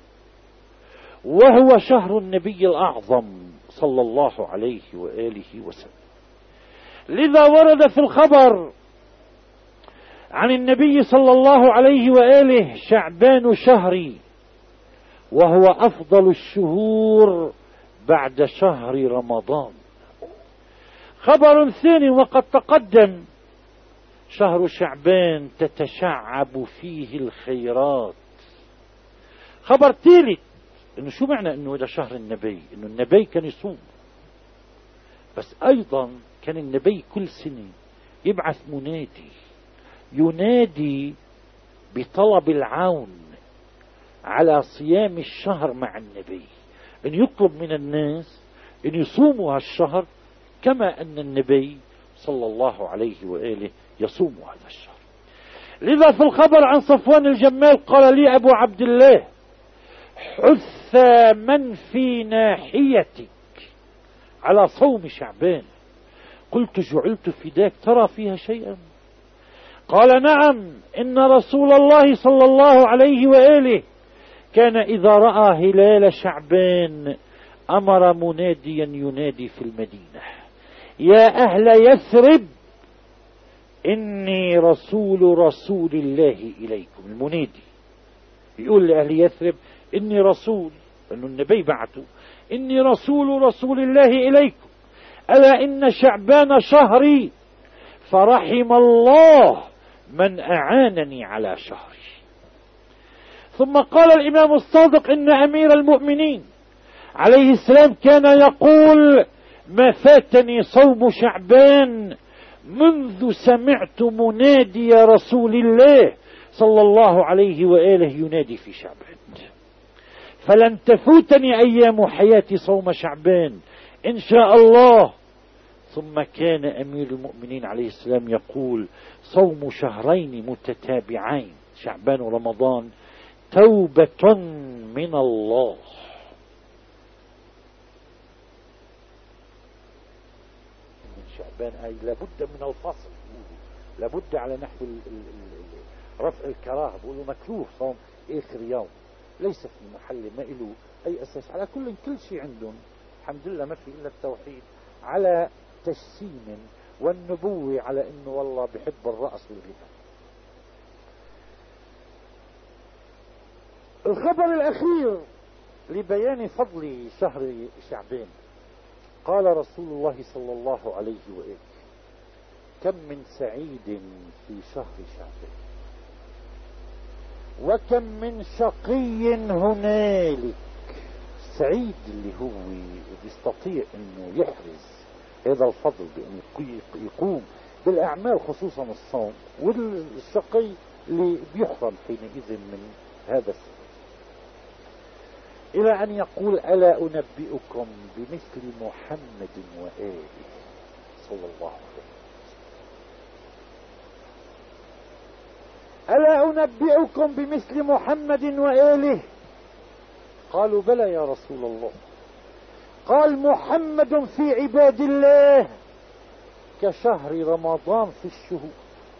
وهو شهر النبي الأعظم صلى الله عليه وآله وسلم. لذا ورد في الخبر عن النبي صلى الله عليه وآله شعبان شهري وهو أفضل الشهور بعد شهر رمضان. خبر ثاني وقد تقدم شهر شعبان تتشعب فيه الخيرات. خبر ثالث انه شو معنى انه هذا شهر النبي؟ انه النبي كان يصوم، بس ايضا كان النبي كل سنة يبعث منادي ينادي بطلب العون على صيام الشهر مع النبي، ان يطلب من الناس ان يصوموا هالشهر كما أن النبي صلى الله عليه وآله يصوم هذا الشهر. لذا في الخبر عن صفوان الجمال قال لي أبو عبد الله: حث من في ناحيتك على صوم شعبان. قلت: جعلت فداك، ترى فيها شيئا؟ قال: نعم، إن رسول الله صلى الله عليه وآله كان إذا رأى هلال شعبان أمر مناديا ينادي في المدينة: يا أهل يثرب إني رسول رسول الله إليكم. المنادي يقول لأهل يثرب: إني رسول، لأن النبي بعته، إني رسول رسول الله إليكم، ألا إن شعبان شهري، فرحم الله من أعانني على شهري. ثم قال الإمام الصادق: إن أمير المؤمنين عليه السلام كان يقول: ما فاتني صوم شعبان منذ سمعت منادي رسول الله صلى الله عليه وآله ينادي في شعبان، فلن تفوتني أيام حياتي صوم شعبان إن شاء الله. ثم كان أمير المؤمنين عليه السلام يقول: صوم شهرين متتابعين شعبان ورمضان توبة من الله. من شعبان أي لابد من الفصل، لابد على نحو رفع الكراهة، بيقولوا مكروه صوم آخر يوم، ليس في محل، ما له أي أساس. على كل كل شيء عندهم الحمد لله ما في إلا التوحيد على تجسيم، والنبوة على إنه والله بحب الرأس والغنى. الخبر الأخير لبيان فضل شهر شعبان، قال رسول الله صلى الله عليه وآله: كم من سعيد في شهر شعبان، وكم من شقي هنالك. سعيد اللي هو بيستطيع انه يحرز هذا الفضل بأن يقوم بالأعمال خصوصا الصوم، والشقي اللي بيحرم حينئذ من هذا السبب. إلى أن يقول: ألا أنبئكم بمثل محمد وآله صلى الله عليه وسلم. ألا أنبئكم بمثل محمد وآله؟ قالوا: بلى يا رسول الله. قال: محمد في عباد الله كشهر رمضان في الشهور،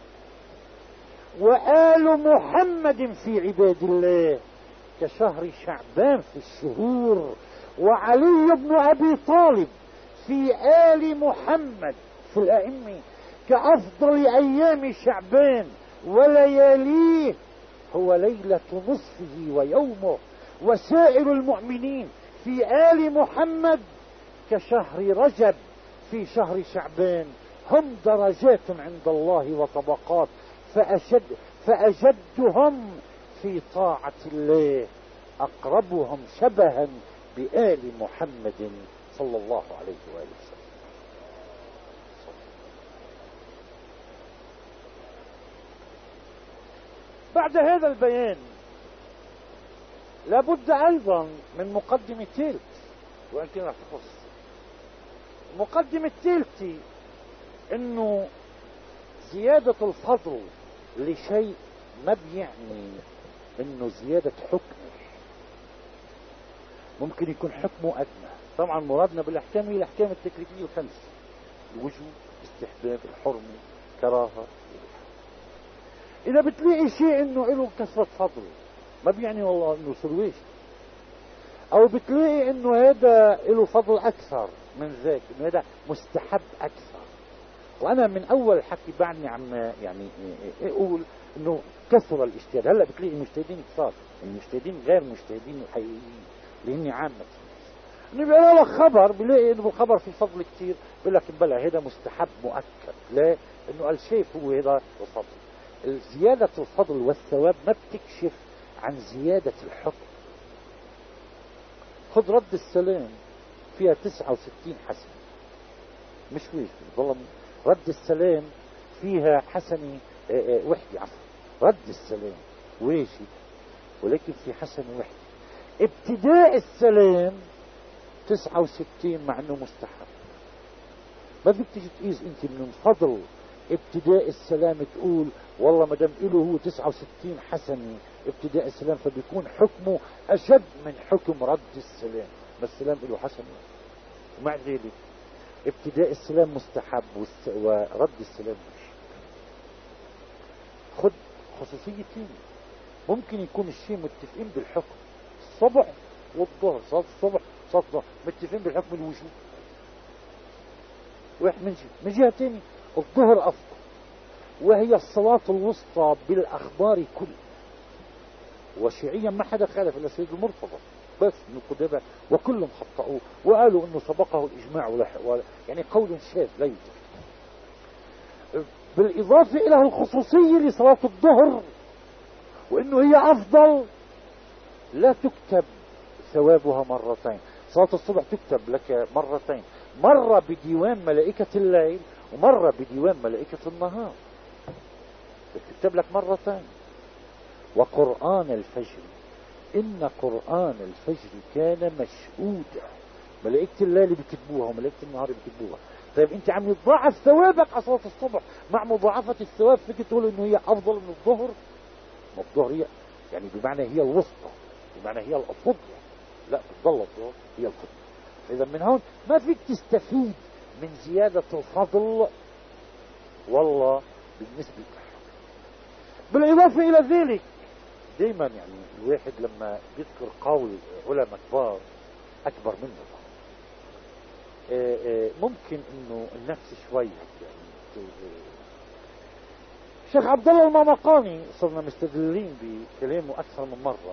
وآل محمد في عباد الله كشهر شعبان في الشهور، وعلي بن أبي طالب في آل محمد في الأئمة كأفضل أيام شعبان ولياليه هو ليلة نصفه ويومه، وسائر المؤمنين في آل محمد كشهر رجب في شهر شعبان، هم درجات عند الله وطبقات، فأشد فأجدهم في طاعة الله أقربهم شبها بآل محمد صلى الله عليه وآله وسلم. بعد هذا البيان لابد أيضا من مقدمة ثالث، وإن كان رح تخص المقدمة الثالثة إنه زيادة الفضل لشيء ما بيعني إنه زيادة حكمه، ممكن يكون حكمه أدنى. طبعا مرادنا بالأحكام هي الأحكام التكليفية الخمس: الوجوب، استحباب، الحرمة، كراهة. إذا بتلاقي شيء إنه له كثرة فضل ما بيعني والله إنه سرويش، أو بتلاقي إنه هذا له فضل أكثر من ذاك، إنه هذا مستحب أكثر. وأنا من أول الحكي بعدني عم يعني أقول إنه كثر الاجتهاد. هلا بتلاقي المجتهدين كثار، المجتهدين غير المجتهدين الحقيقيين اللي هن عامة، إنه بيقول لك خبر بيلاقي إنه بالخبر في فضل كثير، بيقول لك بلا هذا مستحب مؤكد. لا، إنه الشيء هو هذا الفضل. زيادة الفضل والثواب ما بتكشف عن زيادة الحكم. خذ رد السلام فيها تسعة وستين حسنة، مش ويش والله رد السلام فيها حسنة وحدة، عفوا رد السلام ويشي، ولكن في حسنة وحدة. ابتداء السلام تسعة وستين مع انه مستحب، ما فيك تيجي تقيس انت من فضل ابتداء السلام تقول والله ما دام له هو تسعة وستين حسنه ابتداء السلام فبيكون حكمه اشد من حكم رد السلام، ما السلام له حسنه. ومع ذلك ابتداء السلام مستحب ورد السلام مش. خد خصوصيتين، ممكن يكون الشيء متفقين بالحكم، الصبح والظهر، صلاة الصبح صلاة الظهر متفقين بالحكم الوجوب، واحد من جهة، من جهة تاني الظهر أفضل، وهي الصلاة الوسطى بالأخبار كلها، وشيعيا ما حدا خالف إلا سيد المرتضى بس من القدامى، وكلهم خطأوه وقالوا إنه سبقه الإجماع ولا يعني قول شاذ لا يوجد. بالإضافة إلى الخصوصية لصلاة الظهر وإنه هي أفضل، لا تكتب ثوابها مرتين. صلاة الصبح تكتب لك مرتين، مرة بديوان ملائكة الليل ومرة بديوان ملائكة النهار، تكتب لك مرتين. وقرآن الفجر، إن قرآن الفجر كان مشهودا، ملائكة الليل بيكتبوها وملائكة النهار بيكتبوها. طيب انت عم يتضاعف ثوابك على صلاة الصبح، مع مضاعفة الثواب فيك تقول انه هي افضل من الظهر؟ ما الظهر هي يعني بمعنى هي الوسطى، بمعنى هي الافضل، لا بتضل الظهر هي الفضل. اذا من هون ما فيك تستفيد من زيادة الفضل والله بالنسبة لك. بالاضافة الى ذلك دائما يعني الواحد لما بيذكر قول علماء كبار اكبر منه ممكن انه النفس شوي يعني. الشيخ عبد الله المامقاني صرنا مستدلين بكلامه اكثر من مره.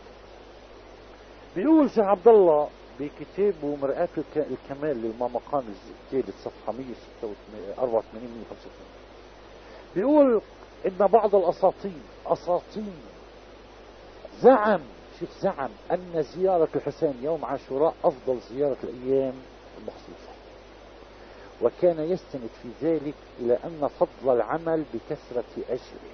بيقول الشيخ عبد الله بكتابه مرآة الكمال للمامقاني الثالث صفحه مئة وأربعة وثمانين مئة وخمسة وثمانين، بيقول ان بعض الاساطين اساطين زعم شيخ زعم ان زياره الحسين يوم عاشوراء افضل زياره الايام المخصوصة، وكان يستند في ذلك إلى أن فضل العمل بكثرة أجره.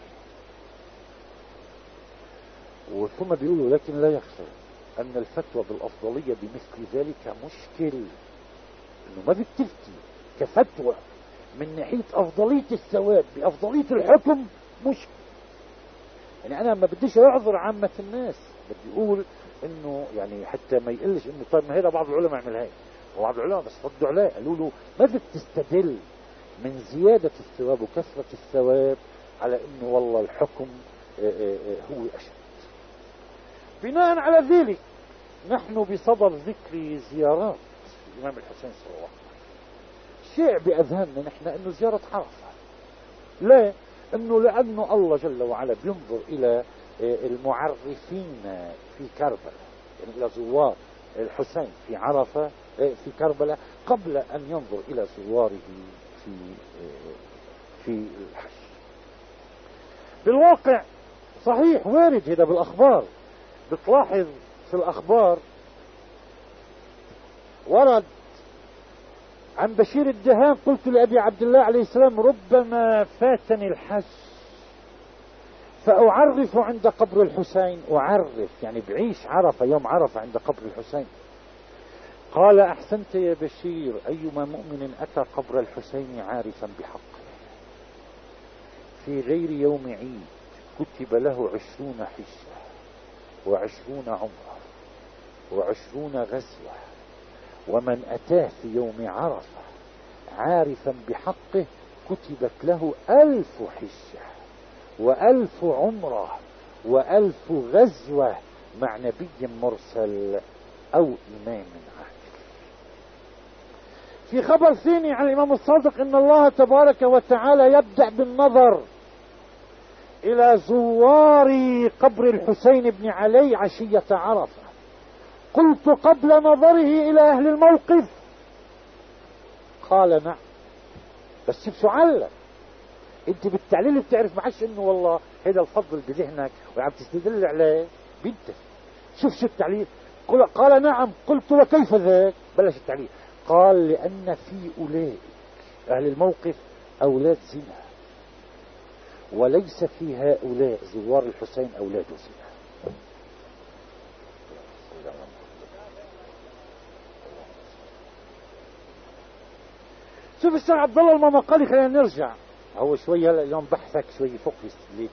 وثم بيقولوا لكن لا يخفى أن الفتوى بالأفضلية بمثل ذلك مشكل، إنه ما بتفتي كفتوى من ناحية أفضلية الثواب بأفضلية الحكم مشكل. يعني أنا ما بديش أعذر عامة الناس، بدي أقول إنه يعني حتى ما يقلش إنه طيب ما هذا بعض العلماء يعمل هيك وبعض العلماء بس ردوا عليه قالوا له ما بدك تستدل من زيادة الثواب وكثرة الثواب على انه والله الحكم هو اشد. بناء على ذلك نحن بصدد ذكر زيارات الامام الحسين صلى الله عليه وسلم. شيء باذهاننا نحن انه زيارة عرفة. ليه؟ انه لانه الله جل وعلا بينظر الى المعرفين في كربلاء، يعني الى زوار الحسين في عرفة في كربلاء قبل ان ينظر الى زواره في في الحج. بالواقع صحيح وارد هذا بالاخبار، بتلاحظ في الاخبار ورد عن بشير الدهان قلت لابي عبد الله عليه السلام ربما فاتني الحج فاعرف عند قبر الحسين، اعرف يعني بعيش عرفة يوم عرفة عند قبر الحسين. قال احسنت يا بشير، ايما مؤمن اتى قبر الحسين عارفا بحقه في غير يوم عيد كتب له عشرون حجة وعشرون عمرة وعشرون غزوة، ومن اتاه في يوم عرفة عارفا بحقه كتبت له الف حجة والف عمرة والف غزوة مع نبي مرسل او امام عادل. في خبر ثاني عن الامام الصادق ان الله تبارك وتعالى يبدأ بالنظر الى زوار قبر الحسين بن علي عشية عرفة. قلت قبل نظره الى اهل الموقف؟ قال نعم. بس شوف شو علق انت بالتعليل بتعرف معش انه والله هذا الفضل بذهنك وعم تستدل عليه بنت. شوف شو التعليل، قال نعم. قلت وكيف ذاك؟ بلش التعليل، قال لان في اولئك اهل الموقف اولاد زنا وليس في هؤلاء زوار الحسين اولاد زنا. شوف الشيخ عبد الله الممقالي، خلينا نرجع. هو شوي هلا اليوم بحثك شوي فوق الاستدلال.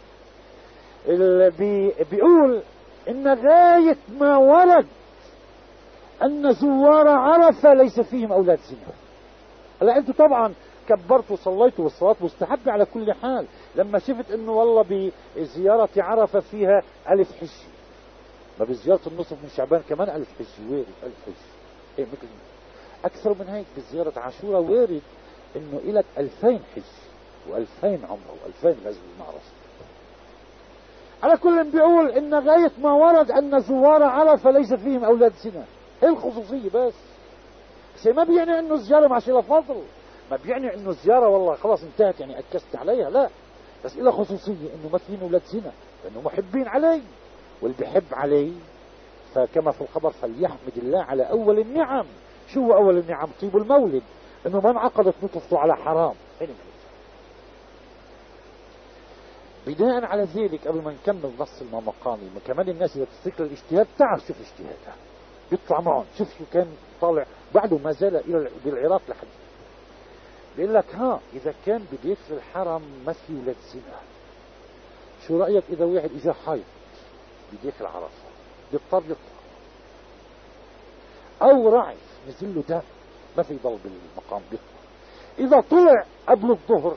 بي بيقول ان غاية ما ورد ان زوار عرفة ليس فيهم اولاد زنا. هلا انتم طبعا كبرتوا وصليتوا والصلاة مستحبة على كل حال. لما شفت انه والله بزيارة عرفة فيها الف حجة، ما بزيارة النصف من شعبان كمان الف حجة، وارد الف حجة. ايه مثل اكثر من هيك بزيارة عاشوراء وارد انه الك الفين حج والفين عمره والفين غزو المعرفة. على كل بيقول ان غاية ما ورد ان زوار عرفة ليس فيهم اولاد زنا. هي الخصوصية بس. شيء ما بيعني انه الزيارة مع شيء فضل، ما بيعني انه الزيارة والله خلاص انتهت يعني اكست عليها، لا، بس لها خصوصية انه ما فيهم اولاد زنا لانه محبين علي، واللي بيحب علي فكما في الخبر فليحمد الله على اول النعم. شو هو اول النعم؟ طيب المولد، انه ما انعقدت نطفته على حرام. بناء على ذلك قبل ما نكمل نص الممقاني، كمان الناس اذا تفتكر الاجتهاد تعرف شوف اجتهادها بيطلع معهم. شوف شو كان طالع بعده ما زال الى بالعراق لحد بيقول لك ها اذا كان بديت في الحرم ما في ولاد زنا، شو رايك اذا واحد اجى حيض بديت العرفه بيضطر يطلع، او رعف نزل له دم ما في يضل بالمقام بيطلع، اذا طلع قبل الظهر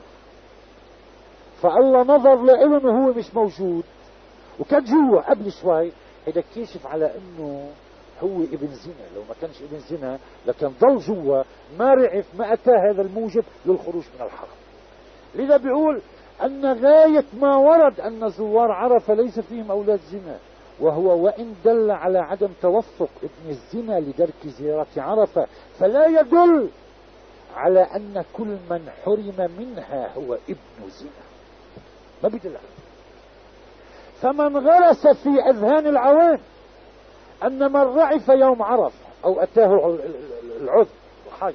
فالله نظر له انه هو مش موجود وكان جوا قبل شوي، هيدا كيشف على انه هو ابن زنا. لو ما كانش ابن زنا لكن ضل جوا ما رعف، ما اتى هذا الموجب للخروج من الحرم. لذا بيقول ان غاية ما ورد ان زوار عرفة ليس فيهم اولاد زنا، وهو وان دل على عدم توفق ابن الزنا لدرك زيارة عرفة فلا يدل على ان كل من حرم منها هو ابن زنا، ما بيدل على. فمن غرس في اذهان العوام ان من رعف يوم عرفة او اتاه العذر الحي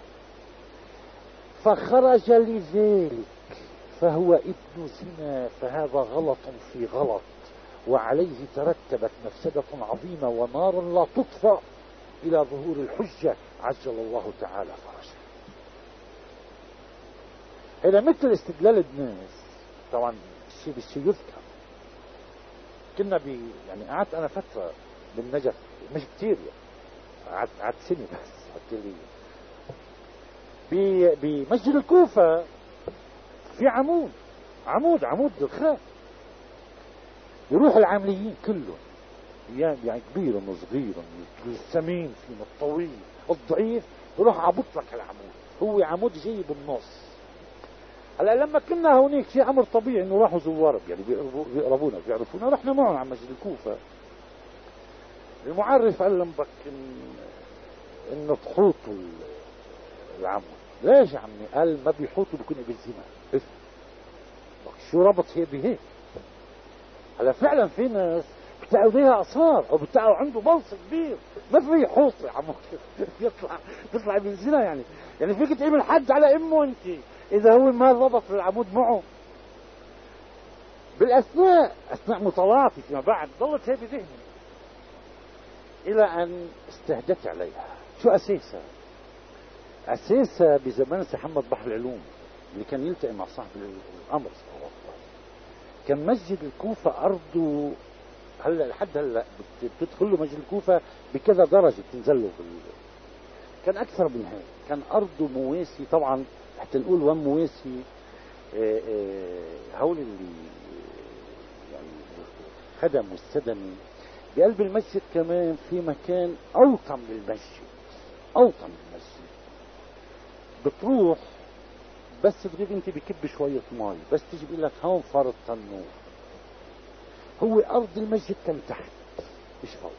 فخرج لذلك فهو ابن زنا، فهذا غلط في غلط، وعليه ترتبت مفسدة عظيمة ونار لا تطفأ الى ظهور الحجة عجل الله تعالى فرجه. هذا مثل استدلال الناس. طبعا الشيء بالشيء يذكر. كنا ب يعني قعدت انا فترة بالنجف مش كتير يعني، قعدت قعدت سنة بس حتى لي بمسجد الكوفة في عمود عمود عمود الخاء، يروح العامليين كلهم يعني كبير وصغير السمين فينا الطويل الضعيف يروح عبط لك العمود، هو عمود جاي بالنص. هلا لما كنا هونيك شيء امر طبيعي انه راحوا زوار يعني بيقربونا بيعرفونا، رحنا معهم على مسجد الكوفة. المعرف قال لهم بك ان انه تحوطوا العمود. ليش يا عمي؟ قال ما بيحوطوا بيكون ابن زنا. شو ربط هي بهيك؟ هلا فعلا في ناس بتلاقوا ليها اثار او بتلاقوا عنده بلص كبير ما في يحوط يا عمو يطلع يطلع ابن زنا يعني. يعني فيك تعمل حد على امه انت اذا هو ما ربط العمود معه. بالاثناء اثناء مطالعتي فيما بعد ضلت هي بذهني الى ان استهدت عليها. شو اساسها؟ اساسها بزمان سي محمد بحر العلوم اللي كان يلتقي مع صاحب الامر صلى الله عليه وسلم. كان مسجد الكوفة ارضه هلا لحد هلا بتدخل له مسجد الكوفة بكذا درجة تنزل له. كان اكثر من هيك، كان ارضه مواسي طبعا حتى نقول وين مواسي. اه اه هول اللي يعني خدموا السدني بقلب المسجد كمان في مكان اوطن للمسجد، اوطن للمسجد. بتروح بس تغيب انت بكب شوية مي بس تجي بيقول لك هون فار التنور. هو ارض المسجد كان تحت مش فوق.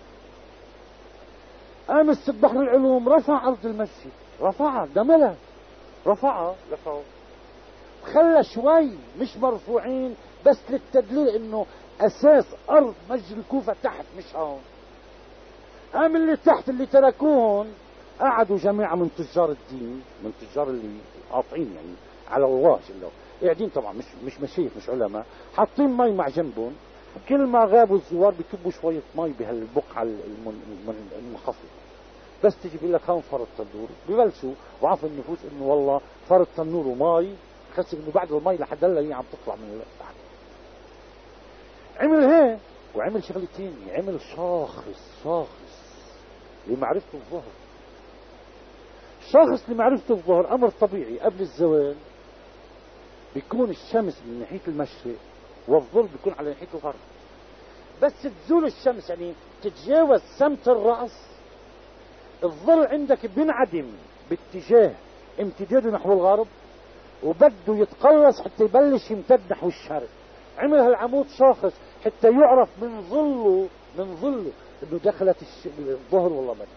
قام السيد بحر العلوم رفع ارض المسجد، رفعها دملها رفعها لفوق، خلى شوي مش مرفوعين بس للتدليل انه اساس ارض مسجد الكوفة تحت مش هون. قام اللي تحت اللي تركوهن قعدوا جماعة من تجار الدين، من تجار اللي قاطعين يعني على رواج اللي قاعدين طبعا مش مش مشايخ مش علماء، حاطين مي مع جنبهم. كل ما غابوا الزوار بيكبوا شوية مي بهالبقعة المنخفضة بس تجي بيقول لك هون فرض تنور، ببلشوا وعرف النفوس انه والله فرض تنور ومي، خسر انه بعد المي لحد هلا هي عم تطلع من تحت. عمل هيك وعمل شغله ثانيه، عمل شاخص شاخص لمعرفة الظهر. شاخص لمعرفة الظهر امر طبيعي، قبل الزوال بيكون الشمس من ناحية المشرق والظل بيكون على ناحية الغرب. بس تزول الشمس يعني تتجاوز سمت الرأس، الظل عندك بينعدم باتجاه امتداده نحو الغرب، وبده يتقلص حتى يبلش يمتد نحو الشرق. عمل هالعمود شاخص حتى يعرف من ظله من ظله انه دخلت الظهر والله ما.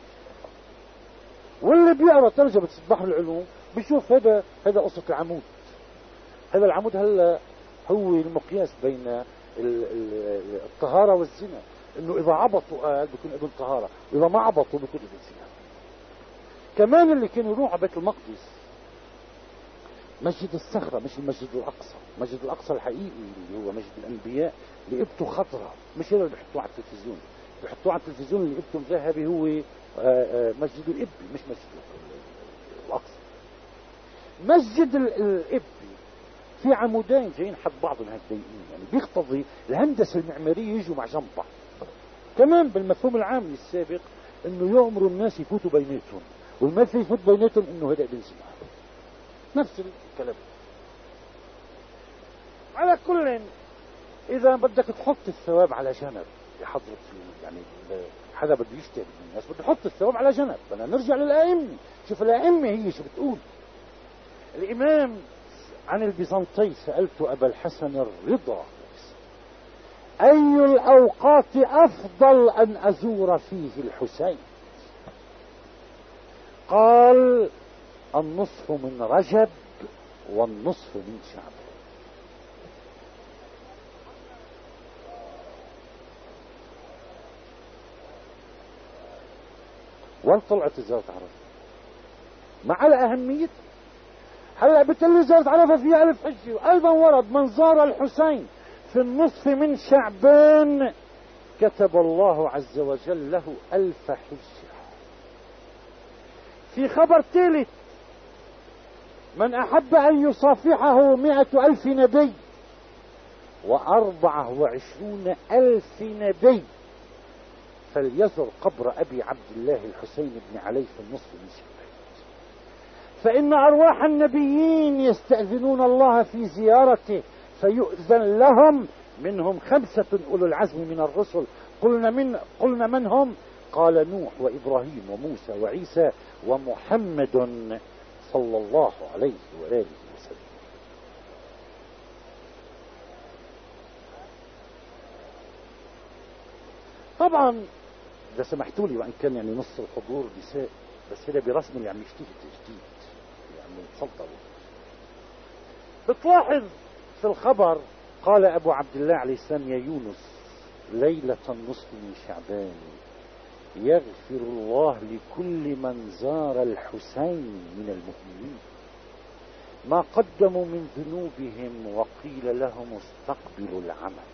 واللي بيقرا ترجمة بحر العلوم بيشوف هذا هذا قصة العمود. هذا العمود هلا هو المقياس بين الطهارة والزنا، انه اذا عبطوا قال بيكون ابن طهارة، واذا ما عبطوا بيكون ابن زنا. كمان اللي كانوا يروحوا بيت المقدس، مسجد الصخرة مش المسجد الاقصى، المسجد الاقصى الحقيقي اللي هو مسجد الانبياء اللي ابته خضراء، مش اللي بيحطوه على التلفزيون. بيحطوه على التلفزيون اللي ابته ذهبي هو مسجد الابي مش مسجد الاقصى. مسجد الابي في عمودين جايين حد بعضهم هيك ضيقين، يعني بيقتضي الهندسه المعماريه يجوا مع جنب بعض. كمان بالمفهوم العام السابق انه يؤمروا الناس يفوتوا بيناتهم، والما في يفوت بيناتهم انه هذا ابن زنا. نفس الكلام. على كل اذا بدك تحط الثواب على جنب يا حضرة، يعني حدا بده يجتهد من الناس بده يحط الثواب على جنب. بدنا نرجع للائمه، شوف الائمه هي شو بتقول. الامام عن البيزنطي سألت أبا الحسن الرضا أي الأوقات أفضل أن أزور فيه الحسين؟ قال النصف من رجب والنصف من شعبان. وين طلعت زيارة عرفة؟ مع الأهمية. هلا بتقول زيارة عرفة فيها ألف حجة، وأيضا ورد من زار الحسين في النصف من شعبان كتب الله عز وجل له ألف حجة. في خبر ثالث من أحب أن يصافحه مئة ألف نبي وأربعة وعشرون ألف نبي فليزر قبر أبي عبد الله الحسين بن علي في النصف من شعبان، فإن أرواح النبيين يستأذنون الله في زيارته فيؤذن لهم، منهم خمسة أولو العزم من الرسل. قلنا من قلنا من هم؟ قال نوح وإبراهيم وموسى وعيسى ومحمد صلى الله عليه وآله وسلم. طبعا إذا سمحتوا لي، وإن كان يعني نص الحضور نساء، بس هذا برسم اللي عم يجتهد تجديد يعني تفضلوا. بتلاحظ في الخبر قال أبو عبد الله عليه السلام يا يونس ليلة النصف من شعبان يغفر الله لكل من زار الحسين من المؤمنين ما قدموا من ذنوبهم وقيل لهم استقبلوا العمل.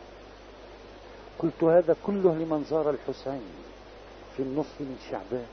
قلت هذا كله لمن زار الحسين في النصف من شعبان.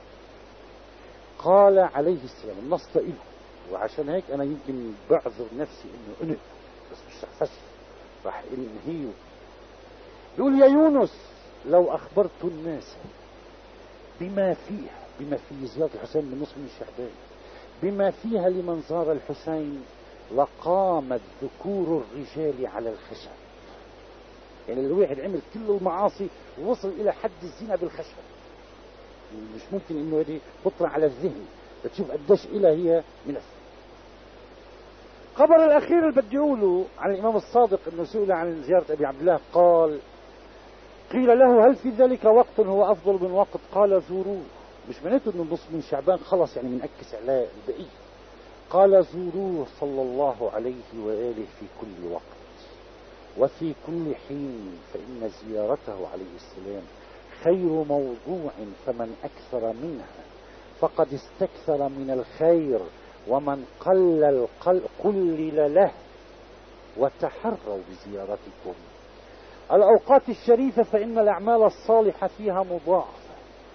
قال عليه السلام النص إله، وعشان هيك أنا يمكن بعذر نفسي إنه أنا بس مش رح فس رح انهيه. يقول يا يونس لو أخبرت الناس بما فيها بما في زيارة الحسين من نصف من شعبان بما فيها لمن زار الحسين لقامت ذكور الرجال على الخشب. يعني الواحد عمل كل المعاصي ووصل إلى حد الزنا بالخشب، مش ممكن إنه هذه تطلع على الذهن، بتشوف قديش إلى هي من السنة. خبر الأخير اللي بدي أقوله عن الإمام الصادق أنه سئل عن زيارة أبي عبد الله قال قيل له هل في ذلك وقت هو أفضل من وقت؟ قال زوروه. مش معناته أنه نصف من شعبان خلص يعني منأكس على البقية. قال زوروه صلى الله عليه وآله في كل وقت وفي كل حين فإن زيارته عليه السلام خير موضوع فمن أكثر منها فقد استكثر من الخير ومن قلل قلل له وتحروا بزيارتكم الأوقات الشريفة فإن الأعمال الصالحة فيها مضاعفة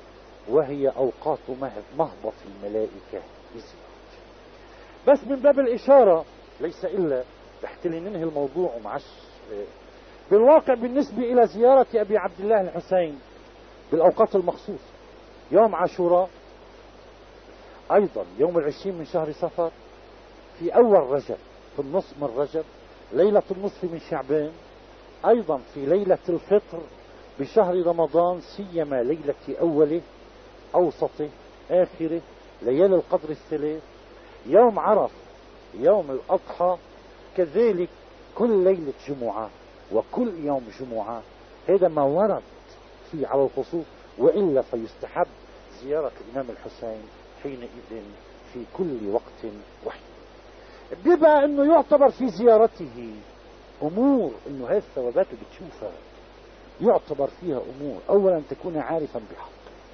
وهي أوقات مهبط الملائكة بزيارته. بس من باب الإشارة ليس إلا بحتلي ننهي الموضوع ومعش بالواقع بالنسبة إلى زيارة أبي عبد الله الحسين بالأوقات المخصوصة، يوم عاشوراء، أيضا يوم العشرين من شهر صفر، في أول رجب، في النصف من رجب، ليلة النصف من شعبان، أيضا في ليلة الفطر بشهر رمضان، سيما ليلة أوله أوسطه آخره، ليالي القدر الثلاث، يوم عرف، يوم الأضحى، كذلك كل ليلة جمعة وكل يوم جمعة. هذا ما ورد فيه على الخصوص، وإلا فيستحب زيارة الإمام الحسين حينئذ في كل وقت وحين. بيبقى أنه يعتبر في زيارته أمور، أنه هذه الثوابات اللي بتشوفها يعتبر فيها أمور: أولا أن تكون عارفا بحق،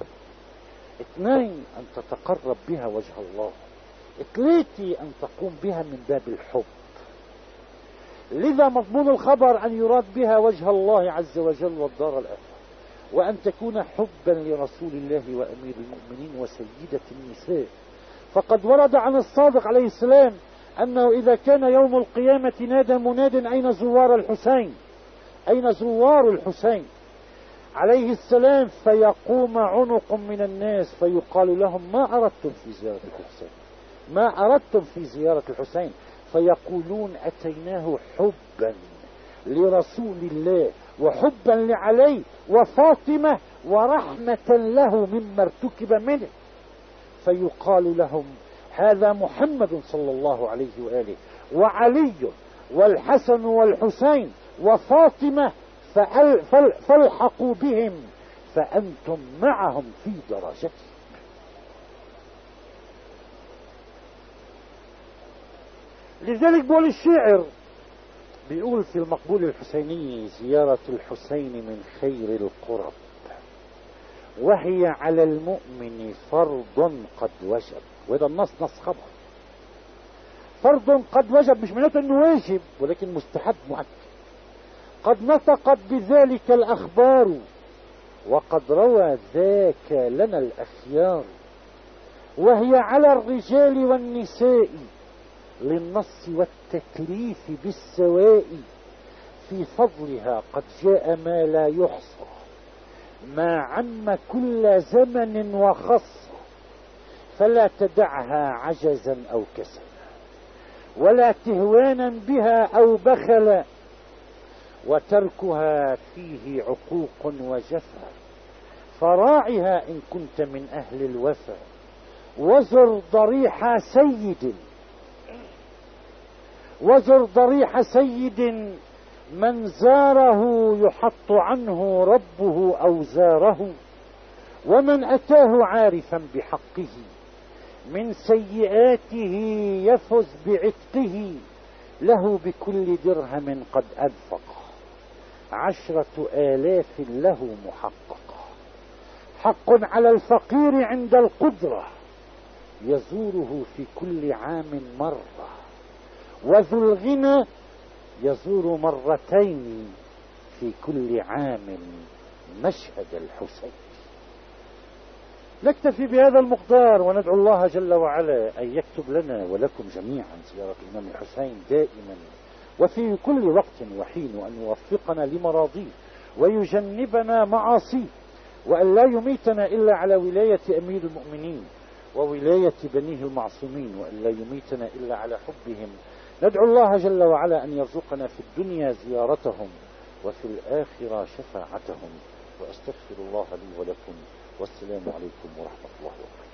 اثنين أن تتقرب بها وجه الله، ثلاثة أن تقوم بها من باب الحب. لذا مضمون الخبر أن يراد بها وجه الله عز وجل والدار الآخرة، وأن تكون حبا لرسول الله وأمير المؤمنين وسيدة النساء. فقد ورد عن الصادق عليه السلام أنه إذا كان يوم القيامة نادى مناد: أين زوار الحسين؟ أين زوار الحسين عليه السلام؟ فيقوم عنق من الناس فيقال لهم: ما أردتم في زيارة الحسين؟ ما أردتم في زيارة الحسين؟ فيقولون: أتيناه حبا لرسول الله وحبا لعلي وفاطمة ورحمة له مما ارتكب منه. فيقال لهم: هذا محمد صلى الله عليه وآله وعلي والحسن والحسين وفاطمة فالحقوا بهم فأنتم معهم في درجتهم. لذلك بقول الشاعر، بيقول في المقبول الحسيني: زيارة الحسين من خير القرب، وهي على المؤمن فرض قد وجب. وهذا النص نص خبر، فرض قد وجب مش معناته انه واجب، ولكن مستحب مؤكد. قد نطقت بذلك الأخبار وقد روى ذاك لنا الأخيار، وهي على الرجال والنساء للنص والتكليف بالسواء. في فضلها قد جاء ما لا يحصى، ما عم كل زمن وخص، فلا تدعها عجزا أو كسلا، ولا تهوانا بها أو بخلا، وتركها فيه عقوق وجفا. فراعها إن كنت من أهل الوفا، وزر ضريح سيد وزر ضريح سيد من زاره يحط عنه ربه أو زاره، ومن أتاه عارفا بحقه من سيئاته يفز بعتقه، له بكل درهم قد أنفق عشرة آلاف له محققة. حق على الفقير عند القدرة يزوره في كل عام مرة، وذو الغنى يزور مرتين في كل عام مشهد الحسين. نكتفي بهذا المقدار، وندعو الله جل وعلا أن يكتب لنا ولكم جميعا زيارة الإمام الحسين دائما وفي كل وقت وحين، وأن يوفقنا لمراضيه ويجنبنا معاصيه، وأن لا يميتنا إلا على ولاية أمير المؤمنين وولاية بنيه المعصومين، وأن لا يميتنا إلا على حبهم. ندعو الله جل وعلا أن يرزقنا في الدنيا زيارتهم وفي الآخرة شفاعتهم. وأستغفر الله لي ولكم، والسلام عليكم ورحمة الله وبركاته.